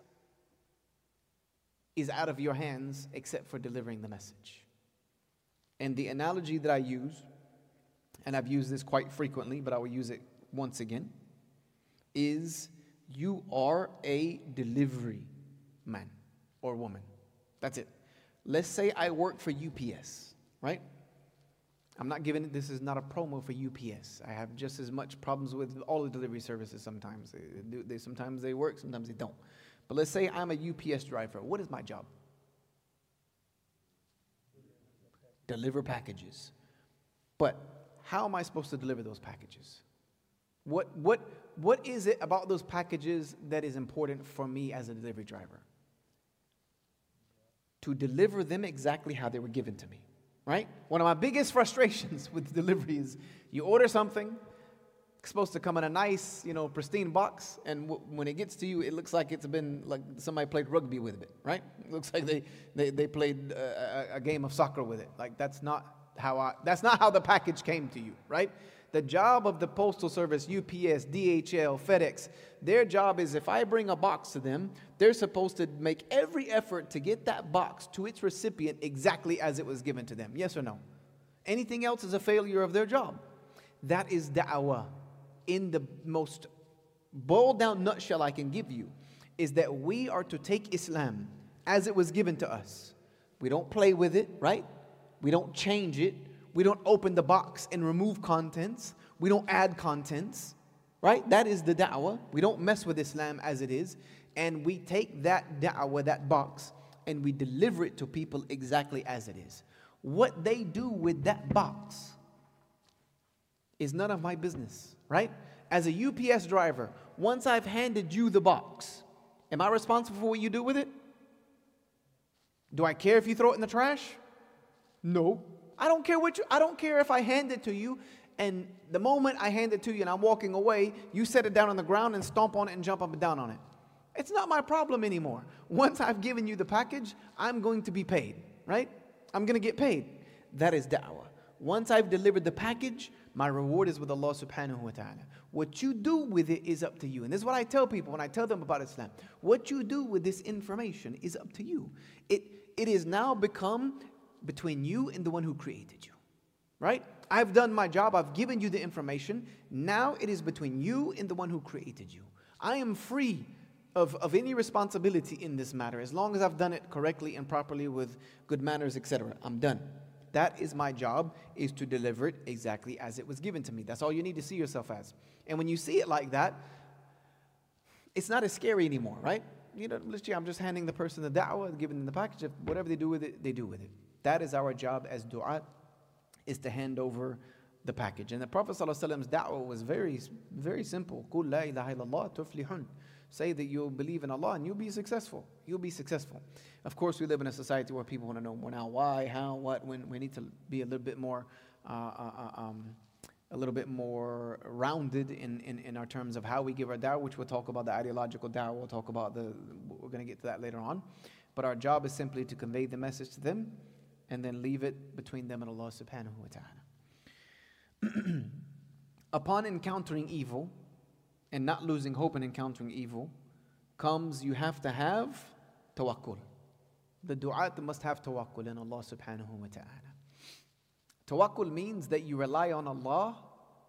is out of your hands except for delivering the message. And the analogy that I use, and I've used this quite frequently, but I will use it once again, is you are a delivery man or woman. That's it. Let's say I work for U P S, right? I'm not giving it, this is not a promo for U P S. I have just as much problems with all the delivery services sometimes. They, they, they, sometimes they work, sometimes they don't. But let's say I'm a U P S driver. What is my job? Deliver packages. But how am I supposed to deliver those packages? What, what, what is it about those packages that is important for me as a delivery driver? To deliver them exactly how they were given to me, right? One of my biggest frustrations with delivery is you order something, it's supposed to come in a nice, you know, pristine box, and w- when it gets to you, it looks like it's been, like somebody played rugby with it, right? It looks like they, they, they played a, a game of soccer with it. Like, that's not how I, that's not how the package came to you, right? The job of the Postal Service, U P S, D H L, FedEx, their job is if I bring a box to them, they're supposed to make every effort to get that box to its recipient exactly as it was given to them. Yes or no? Anything else is a failure of their job. That is da'wah. In the most boiled down nutshell I can give you, is that we are to take Islam as it was given to us. We don't play with it, right? We don't change it. We don't open the box and remove contents. We don't add contents, right? That is the da'wah. We don't mess with Islam as it is. And we take that da'wah, that box, and we deliver it to people exactly as it is. What they do with that box is none of my business, right? As a U P S driver, once I've handed you the box, am I responsible for what you do with it? Do I care if you throw it in the trash? No. I don't care what you, I don't care if I hand it to you, and the moment I hand it to you and I'm walking away, you set it down on the ground and stomp on it and jump up and down on it. It's not my problem anymore. Once I've given you the package, I'm going to be paid, right? I'm going to get paid. That is da'wah. Once I've delivered the package, my reward is with Allah subhanahu wa ta'ala. What you do with it is up to you. And this is what I tell people when I tell them about Islam. What you do with this information is up to you. It, it is now become between you and the one who created you, right? I've done my job. I've given you the information. Now it is between you and the one who created you. I am free of, of any responsibility in this matter as long as I've done it correctly and properly with good manners, et cetera. I'm done. That is my job, is to deliver it exactly as it was given to me. That's all you need to see yourself as. And when you see it like that, it's not as scary anymore, right? You know, I'm just handing the person the da'wah, giving them the package. If whatever they do with it, they do with it. That is our job as du'at, is to hand over the package. And the Prophet ﷺ's da'wah was very, very simple. قُلْ لَا إِلَهَ إِلَّا اللَّهُ تُفْلِحُونَ. Say that you'll believe in Allah and you'll be successful. You'll be successful. Of course, we live in a society where people want to know more now, why, how, what, when. We need to be a little bit more, uh, uh, um, a little bit more rounded in, in, in our terms of how we give our da'wah, which we'll talk about the ideological da'wah. We'll talk about the, we're going to get to that later on. But our job is simply to convey the message to them and then leave it between them and Allah subhanahu wa ta'ala. Upon encountering evil, and not losing hope in encountering evil, comes you have to have tawakkul. The du'at must have tawakkul in Allah subhanahu wa ta'ala. Tawakkul means that you rely on Allah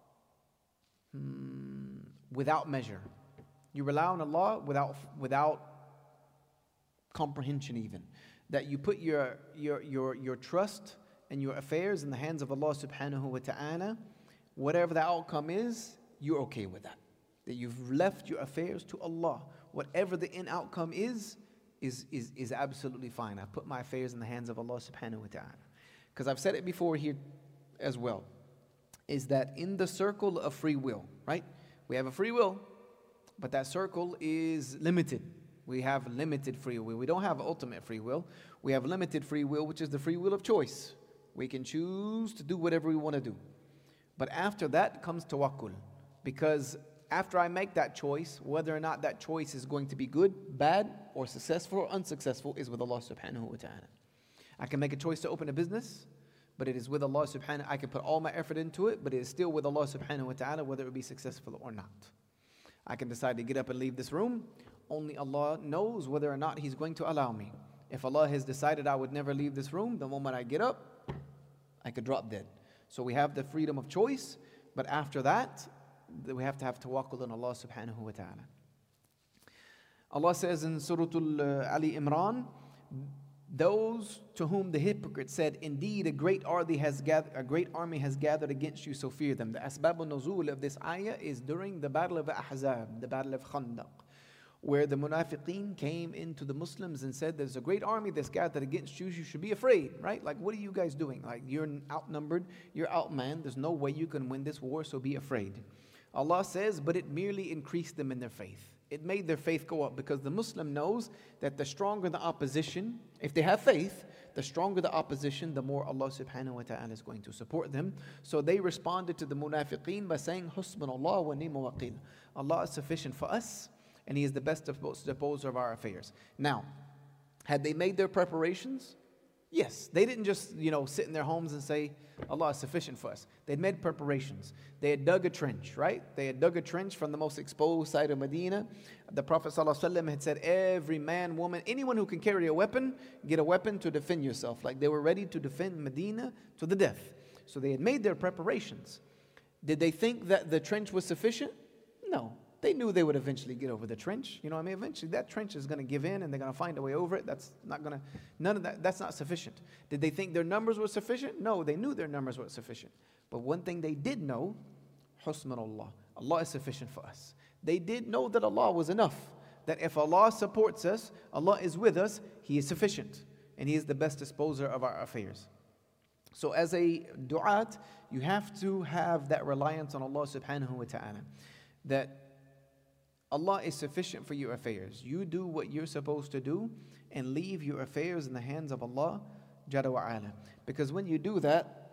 hmm, without measure. You rely on Allah without, without comprehension even. That you put your, your, your, your trust and your affairs in the hands of Allah subhanahu wa ta'ala. Whatever the outcome is, you're okay with that. That you've left your affairs to Allah. Whatever the end outcome is, is, is, is absolutely fine. I put my affairs in the hands of Allah subhanahu wa ta'ala. Because I've said it before here as well, is that in the circle of free will, right? We have a free will, but that circle is limited. We have limited free will. We don't have ultimate free will. We have limited free will, which is the free will of choice. We can choose to do whatever we want to do. But after that comes tawakkul. Because after I make that choice, whether or not that choice is going to be good, bad, or successful or unsuccessful is with Allah subhanahu wa ta'ala. I can make a choice to open a business, but it is with Allah subhanahu. I can put all my effort into it, but it is still with Allah subhanahu wa ta'ala, whether it will be successful or not. I can decide to get up and leave this room. Only Allah knows whether or not He's going to allow me. If Allah has decided I would never leave this room, the moment I get up, I could drop dead. So we have the freedom of choice, but after that, we have to have tawakkul on Allah subhanahu wa ta'ala. Allah says in Surah Ali Imran, those to whom the hypocrite said, indeed a great army has gathered, a great army has gathered against you, so fear them. The asbab al-nuzul of this ayah is during the battle of Ahzab, the battle of Khandaq, where the munafiqeen came into the Muslims and said, there's a great army that's gathered against you, you should be afraid, right? Like, what are you guys doing? Like, you're outnumbered, you're outmanned, there's no way you can win this war, so be afraid. Allah says, but it merely increased them in their faith. It made their faith go up, because the Muslim knows that the stronger the opposition, if they have faith, the stronger the opposition, the more Allah subhanahu wa ta'ala is going to support them. So they responded to the munafiqeen by saying, Husbunallah wa ni'mal waqil. Allah is sufficient for us, and He is the best disposer of our affairs. Now, had they made their preparations? Yes. They didn't just, you know, sit in their homes and say, Allah is sufficient for us. They'd made preparations. They had dug a trench, right? They had dug a trench from the most exposed side of Medina. The Prophet ﷺ had said, every man, woman, anyone who can carry a weapon, get a weapon to defend yourself. Like they were ready to defend Medina to the death. So they had made their preparations. Did they think that the trench was sufficient? No. They knew they would eventually get over the trench. You know what I mean? Eventually that trench is going to give in and they're going to find a way over it. That's not going to, none of that, that's not sufficient. Did they think their numbers were sufficient? No, they knew their numbers were sufficient. But one thing they did know, Husbunallah, Allah is sufficient for us. They did know that Allah was enough. That if Allah supports us, Allah is with us, He is sufficient. And He is the best disposer of our affairs. So as a du'at, you have to have that reliance on Allah subhanahu wa ta'ala. That Allah is sufficient for your affairs. You do what you're supposed to do and leave your affairs in the hands of Allah Jalla wa ala. Because when you do that,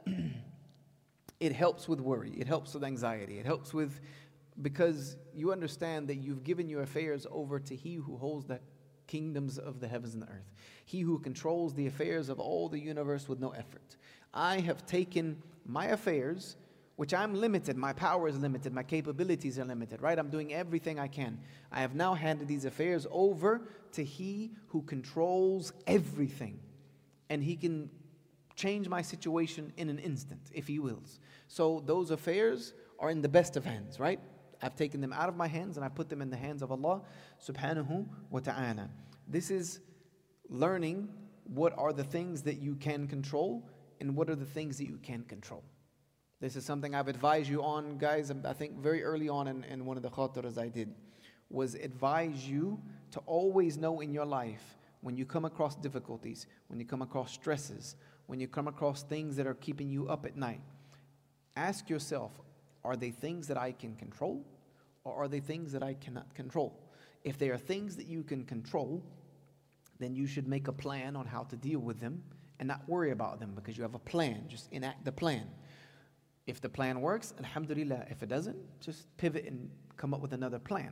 it helps with worry. It helps with anxiety. It helps with, because you understand that you've given your affairs over to He who holds the kingdoms of the heavens and the earth. He who controls the affairs of all the universe with no effort. I have taken my affairs, which I'm limited, my power is limited, my capabilities are limited, right? I'm doing everything I can. I have now handed these affairs over to He who controls everything. And He can change my situation in an instant, if He wills. So those affairs are in the best of hands, right? I've taken them out of my hands and I put them in the hands of Allah subhanahu wa ta'ala. This is learning what are the things that you can control and what are the things that you can't control. This is something I've advised you on, guys, I think very early on in, in one of the khataras I did, was advise you to always know in your life, when you come across difficulties, when you come across stresses, when you come across things that are keeping you up at night, ask yourself, are they things that I can control or are they things that I cannot control? If they are things that you can control, then you should make a plan on how to deal with them and not worry about them because you have a plan. Just enact the plan. If the plan works, alhamdulillah. If it doesn't, just pivot and come up with another plan.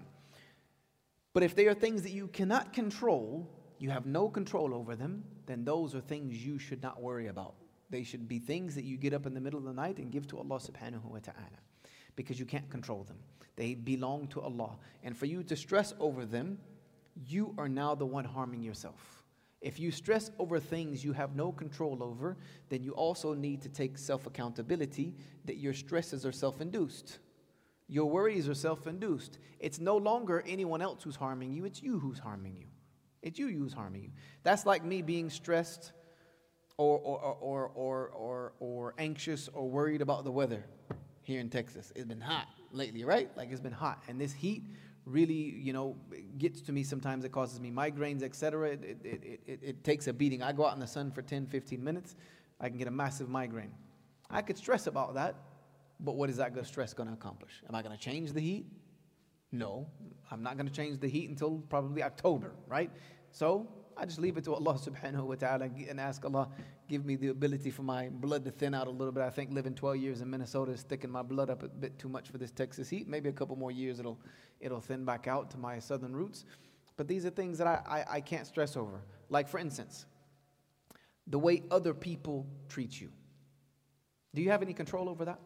But if they are things that you cannot control, you have no control over them, then those are things you should not worry about. They should be things that you get up in the middle of the night and give to Allah subhanahu wa ta'ala, because you can't control them. They belong to Allah. And for you to stress over them, you are now the one harming yourself. If you stress over things you have no control over, then you also need to take self-accountability that your stresses are self-induced. Your worries are self-induced. It's no longer anyone else who's harming you, it's you who's harming you. It's you who's harming you. That's like me being stressed or or or or or, or anxious or worried about the weather here in Texas. It's been hot lately, right? Like it's been hot. And this heat really, you know, gets to me sometimes. It causes me migraines, et cetera. It, it, it, it, it takes a beating. I go out in the sun for ten, fifteen minutes, I can get a massive migraine. I could stress about that, but what is that good stress going to accomplish? Am I going to change the heat? No, I'm not going to change the heat until probably October, right? So I just leave it to Allah subhanahu wa ta'ala and ask Allah, give me the ability for my blood to thin out a little bit. I think living twelve years in Minnesota is thickening my blood up a bit too much for this Texas heat. Maybe a couple more years it'll it'll thin back out to my southern roots. But these are things that I, I, I can't stress over. Like, for instance, the way other people treat you. Do you have any control over that?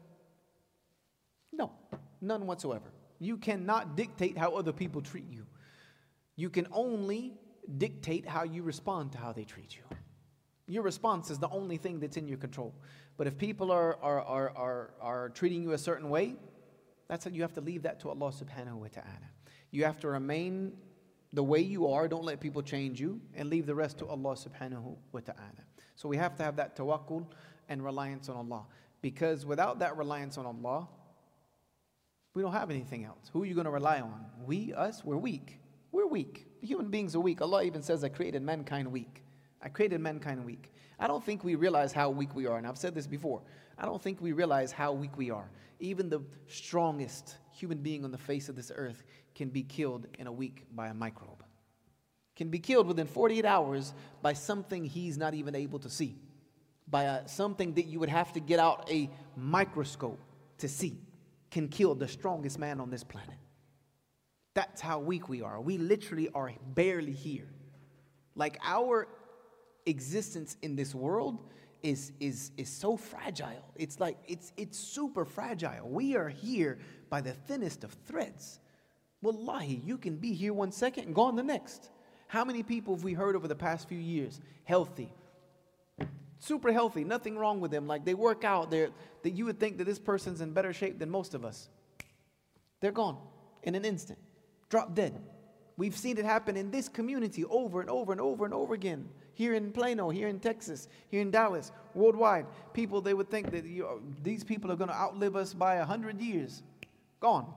No, none whatsoever. You cannot dictate how other people treat you. You can only dictate how you respond to how they treat you. Your response is the only thing that's in your control. But if people are are are are, are treating you a certain way, that's how you have to leave that to Allah subhanahu wa ta'ala. You have to remain the way you are, don't let people change you, and leave the rest to Allah subhanahu wa ta'ala. So we have to have that tawakkul and reliance on Allah. Because without that reliance on Allah, we don't have anything else. Who are you going to rely on? We, us, we're weak. We're weak. Human beings are weak. Allah even says, I created mankind weak. I created mankind weak. I don't think we realize how weak we are. And I've said this before. I don't think we realize how weak we are. Even the strongest human being on the face of this earth can be killed in a week by a microbe. Can be killed within forty-eight hours by something he's not even able to see. By a, something that you would have to get out a microscope to see. Can kill the strongest man on this planet. That's how weak we are. We literally are barely here. Like, our existence in this world is, is, is so fragile. It's like, it's, it's super fragile. We are here by the thinnest of threads. Wallahi, you can be here one second and gone the next. How many people have we heard over the past few years? Healthy. Super healthy, nothing wrong with them. Like, they work out, they're, that you would think that this person's in better shape than most of us. They're gone in an instant. Drop dead. We've seen it happen in this community over and over and over and over again. Here in Plano, here in Texas, here in Dallas, worldwide. People, they would think that you know, these people are going to outlive us by a hundred years. Gone.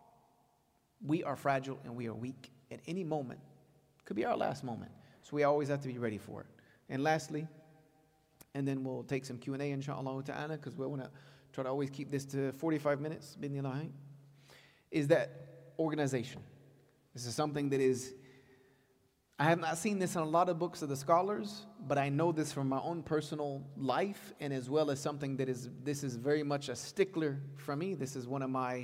We are fragile and we are weak. At any moment, could be our last moment. So we always have to be ready for it. And lastly, and then we'll take some Q and A, inshallah ta'ala, because we want to try to always keep this to forty-five minutes, bidnillah, is that organization. This is something that is, I have not seen this in a lot of books of the scholars, but I know this from my own personal life, and as well as something that is, this is very much a stickler for me. This is one of my,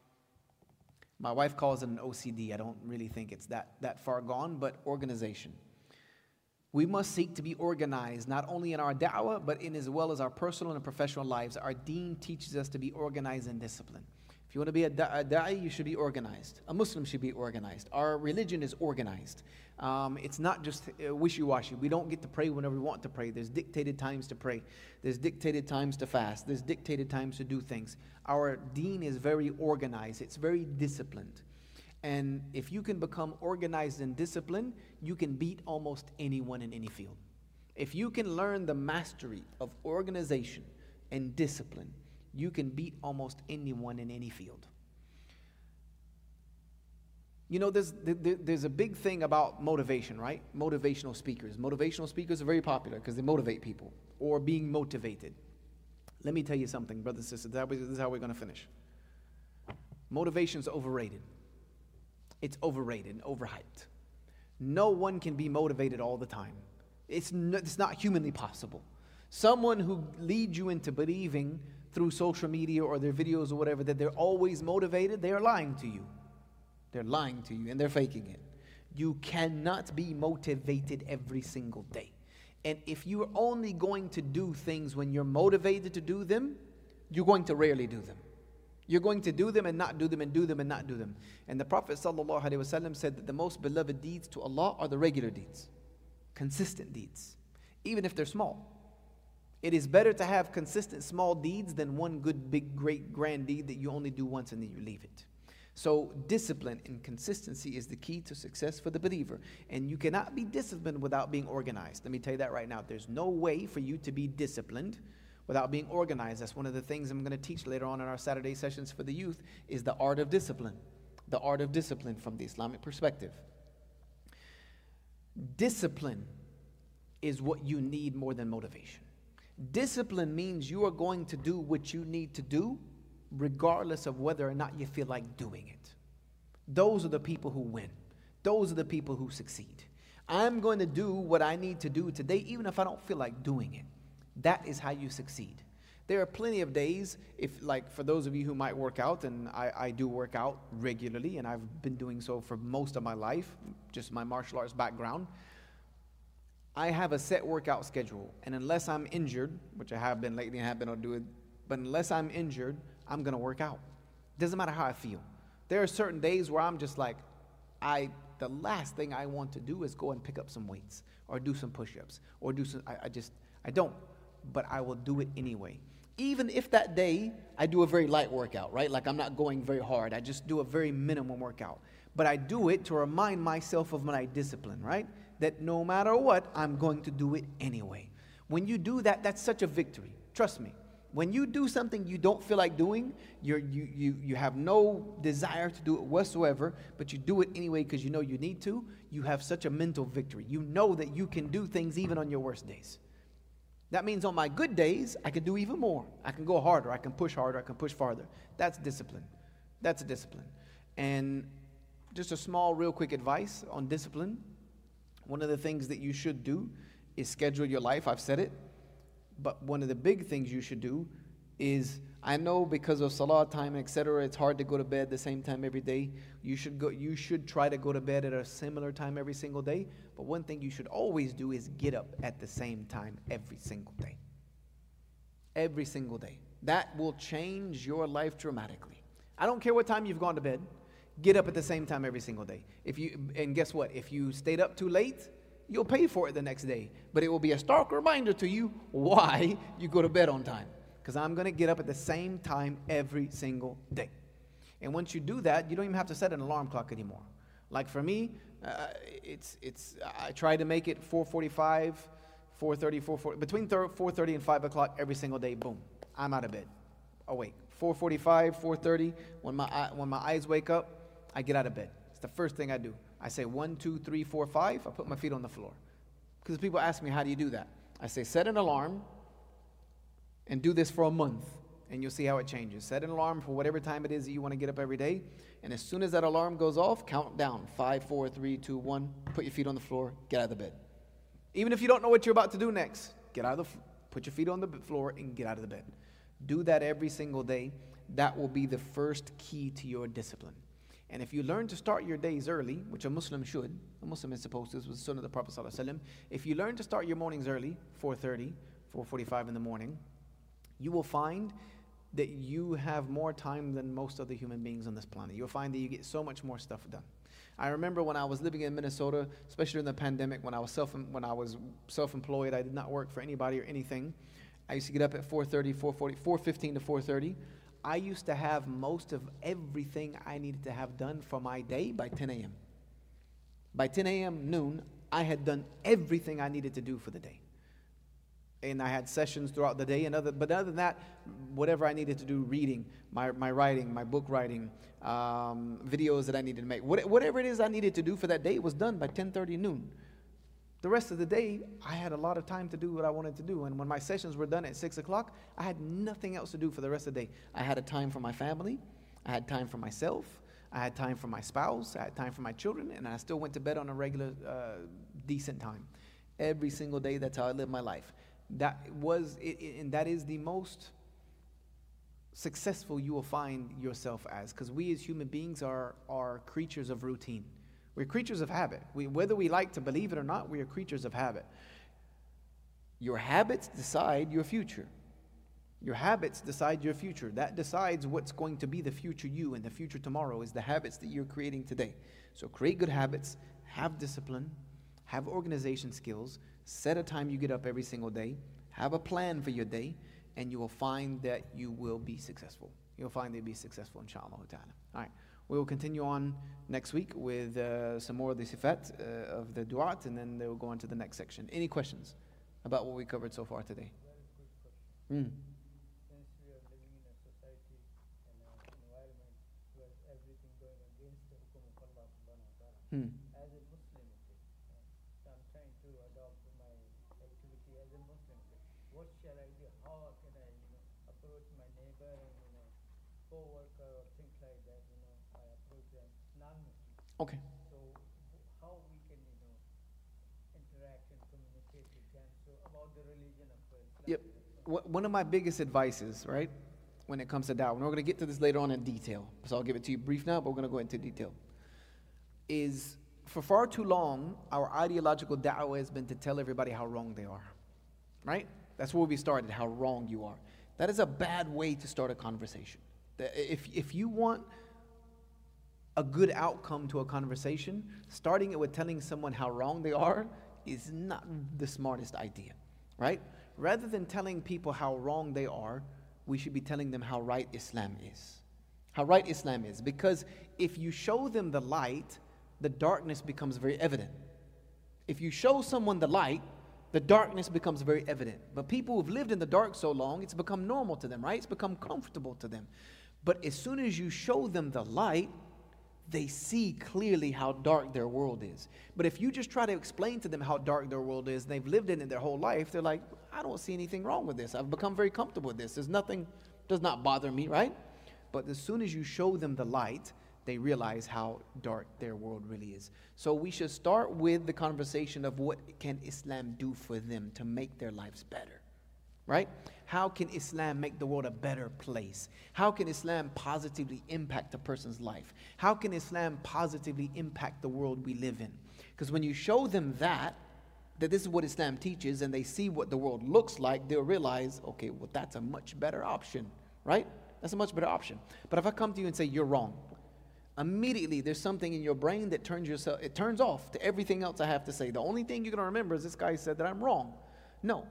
my wife calls it an O C D. I don't really think it's that, that far gone, but organization. We must seek to be organized, not only in our da'wah, but in as well as our personal and professional lives. Our deen teaches us to be organized and disciplined. If you want to be a da'i, you should be organized. A Muslim should be organized. Our religion is organized. Um, it's not just uh, wishy-washy. We don't get to pray whenever we want to pray. There's dictated times to pray. There's dictated times to fast. There's dictated times to do things. Our deen is very organized. It's very disciplined. And if you can become organized and disciplined, you can beat almost anyone in any field. If you can learn the mastery of organization and discipline, you can beat almost anyone in any field. You know, there's, there's a big thing about motivation, right? Motivational speakers. Motivational speakers are very popular because they motivate people, or being motivated. Let me tell you something, brothers and sisters. This is how we're going to finish. Motivation's overrated. It's overrated and overhyped. No one can be motivated all the time. It's no, it's not humanly possible. Someone who leads you into believing through social media or their videos or whatever that they're always motivated, they are lying to you. They're lying to you and they're faking it. You cannot be motivated every single day. And if you're only going to do things when you're motivated to do them, you're going to rarely do them. You're going to do them and not do them and do them and not do them. And the Prophet ﷺ said that the most beloved deeds to Allah are the regular deeds. Consistent deeds. Even if they're small. It is better to have consistent small deeds than one good, big, great, grand deed that you only do once and then you leave it. So discipline and consistency is the key to success for the believer. And you cannot be disciplined without being organized. Let me tell you that right now. There's no way for you to be disciplined without being organized. That's one of the things I'm going to teach later on in our Saturday sessions for the youth, is the art of discipline. The art of discipline from the Islamic perspective. Discipline is what you need more than motivation. Discipline means you are going to do what you need to do regardless of whether or not you feel like doing it. Those are the people who win. Those are the people who succeed. I'm going to do what I need to do today, even if I don't feel like doing it. That is how you succeed. There are plenty of days, if like for those of you who might work out, and I, I do work out regularly, and I've been doing so for most of my life, just my martial arts background. I have a set workout schedule, and unless I'm injured, which I have been lately and have been able to do it, but unless I'm injured, I'm going to work out. Doesn't matter how I feel. There are certain days where I'm just like, I, the last thing I want to do is go and pick up some weights or do some push-ups or do some, I, I just, I don't, but I will do it anyway. Even if that day I do a very light workout, right? Like I'm not going very hard. I just do a very minimum workout. But I do it to remind myself of my discipline, right? That no matter what, I'm going to do it anyway. When you do that, that's such a victory. Trust me. When you do something you don't feel like doing, you're, you, you, you have no desire to do it whatsoever, but you do it anyway because you know you need to, you have such a mental victory. You know that you can do things even on your worst days. That means on my good days, I can do even more. I can go harder. I can push harder. I can push farther. That's discipline. That's a discipline. And just a small, real quick advice on discipline. One of the things that you should do is schedule your life. I've said it. But one of the big things you should do is, I know because of salah time, et cetera, it's hard to go to bed the same time every day. You should go. You should try to go to bed at a similar time every single day. But one thing you should always do is get up at the same time every single day. Every single day. That will change your life dramatically. I don't care what time you've gone to bed. Get up at the same time every single day. If you and guess what? If you stayed up too late, you'll pay for it the next day. But it will be a stark reminder to you why you go to bed on time. Because I'm going to get up at the same time every single day. And once you do that, you don't even have to set an alarm clock anymore. Like for me, uh, it's it's I try to make it four forty-five, four thirty, four forty, between four thirty and five o'clock every single day. Boom, I'm out of bed, awake. four forty-five, four thirty, when my when my eyes wake up, I get out of bed. It's the first thing I do. I say one, two, three, four, five. I put my feet on the floor. Because people ask me, how do you do that? I say, set an alarm and do this for a month, and you'll see how it changes. Set an alarm for whatever time it is that you want to get up every day, and as soon as that alarm goes off, count down. Five, four, three, two, one. Put your feet on the floor. Get out of the bed. Even if you don't know what you're about to do next, get out of the, put your feet on the floor and get out of the bed. Do that every single day. That will be the first key to your discipline. And if you learn to start your days early, which a Muslim should, a Muslim is supposed to, this was the sunnah of the Prophet ﷺ. If you learn to start your mornings early, four thirty, four forty-five in the morning, you will find that you have more time than most other human beings on this planet. You'll find that you get so much more stuff done. I remember when I was living in Minnesota, especially during the pandemic, when I was self when I was self-employed, I did not work for anybody or anything. I used to get up at four thirty, four forty, four fifteen to four thirty. I used to have most of everything I needed to have done for my day by ten a.m. By ten a.m. noon, I had done everything I needed to do for the day. And I had sessions throughout the day, and other, but other than that, whatever I needed to do, reading, my, my writing, my book writing, um, videos that I needed to make, what, whatever it is I needed to do for that day was done by ten thirty noon. The rest of the day, I had a lot of time to do what I wanted to do. And when my sessions were done at six o'clock, I had nothing else to do for the rest of the day. I had a time for my family. I had time for myself. I had time for my spouse. I had time for my children. And I still went to bed on a regular, uh, decent time. Every single day, that's how I lived my life. That was, it, it, and that is the most successful you will find yourself as. Because we as human beings are, are creatures of routine. We're creatures of habit. We, whether we like to believe it or not, we are creatures of habit. Your habits decide your future. Your habits decide your future. That decides what's going to be the future you, and the future tomorrow is the habits that you're creating today. So create good habits, have discipline, have organization skills, set a time you get up every single day, have a plan for your day, and you will find that you will be successful. You'll find that you'll be successful, inshallah ta'ala. All right. We will continue on next week with uh, some more of the sifat uh, of the du'at, and then they will go on to the next section. Any questions about what we covered so far today? Very good question. Mm. Since we are living in a society and an environment where everything going against the hukum of Allah subhanahu wa ta'ala, Mm. as a Muslim, okay, uh, so I'm trying to adopt my activity as a Muslim. Okay, what shall I do? How can I, you know, approach my neighbor and, you know, co-worker or things like that, you know, I approach them non-Muslim. Okay. So w- how we can, you know, about the religion of Islam. Yep. Wh- One of my biggest advices, right, when it comes to da'wah, and we're going to get to this later on in detail, so I'll give it to you brief now, but we're going to go into detail, is for far too long, our ideological da'wah has been to tell everybody how wrong they are, right? That's where we started, how wrong you are. That is a bad way to start a conversation. The- If, if you want a good outcome to a conversation, starting it with telling someone how wrong they are is not the smartest idea, right? Rather than telling people how wrong they are, we should be telling them how right Islam is. How right Islam is. Because if you show them the light, the darkness becomes very evident. If you show someone the light, the darkness becomes very evident. But people who've lived in the dark so long, it's become normal to them, right? It's become comfortable to them. But as soon as you show them the light, they see clearly how dark their world is. But if you just try to explain to them how dark their world is, and they've lived in it their whole life, they're like, I don't see anything wrong with this. I've become very comfortable with this. There's nothing, does not bother me, right? But as soon as you show them the light, they realize how dark their world really is. So we should start with the conversation of what can Islam do for them to make their lives better, right? How can Islam make the world a better place? How can Islam positively impact a person's life? How can Islam positively impact the world we live in? Because when you show them that, that this is what Islam teaches, and they see what the world looks like, they'll realize, okay, well, that's a much better option, right? That's a much better option. But if I come to you and say, you're wrong, immediately there's something in your brain that turns yourself, it turns off to everything else I have to say. The only thing you're going to remember is this guy said that I'm wrong. No.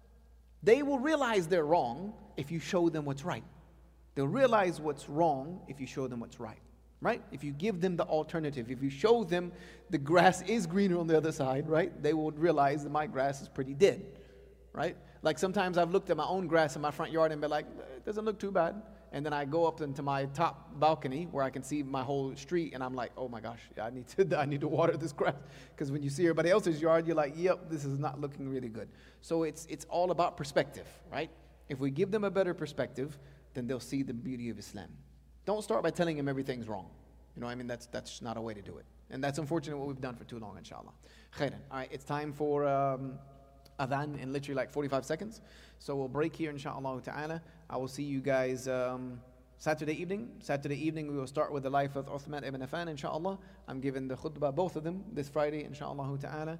They will realize they're wrong if you show them what's right. They'll realize what's wrong if you show them what's right. Right? If you give them the alternative, if you show them the grass is greener on the other side, right? They will realize that my grass is pretty dead. Right? Like sometimes I've looked at my own grass in my front yard and been like, it doesn't look too bad. And then I go up into my top balcony where I can see my whole street, and I'm like, oh my gosh, I need to I need to water this grass. Because when you see everybody else's yard, you're like, yep, this is not looking really good. So it's it's all about perspective, right? If we give them a better perspective, then they'll see the beauty of Islam. Don't start by telling them everything's wrong. You know what I mean? That's that's not a way to do it. And that's unfortunately what we've done for too long, inshallah. Khairan. All right, it's time for um, adhan in literally like forty-five seconds. So we'll break here, inshallah ta'ala. I will see you guys um, Saturday evening. Saturday evening we will start with the life of Uthman ibn Affan, inshallah. I'm giving the khutbah, both of them, this Friday, inshallah ta'ala.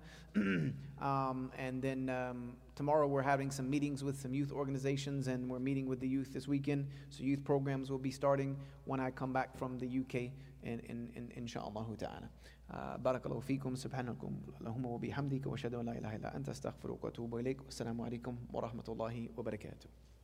um, and then um, tomorrow we're having some meetings with some youth organizations, and we're meeting with the youth this weekend. So youth programs will be starting when I come back from the U K, in, in, in, inshallah ta'ala. بارك الله فيكم سبحانكم اللهم وبحمدك واشهد ان لا اله الا انت استغفرك واتوب اليك والسلام عليكم ورحمه الله وبركاته.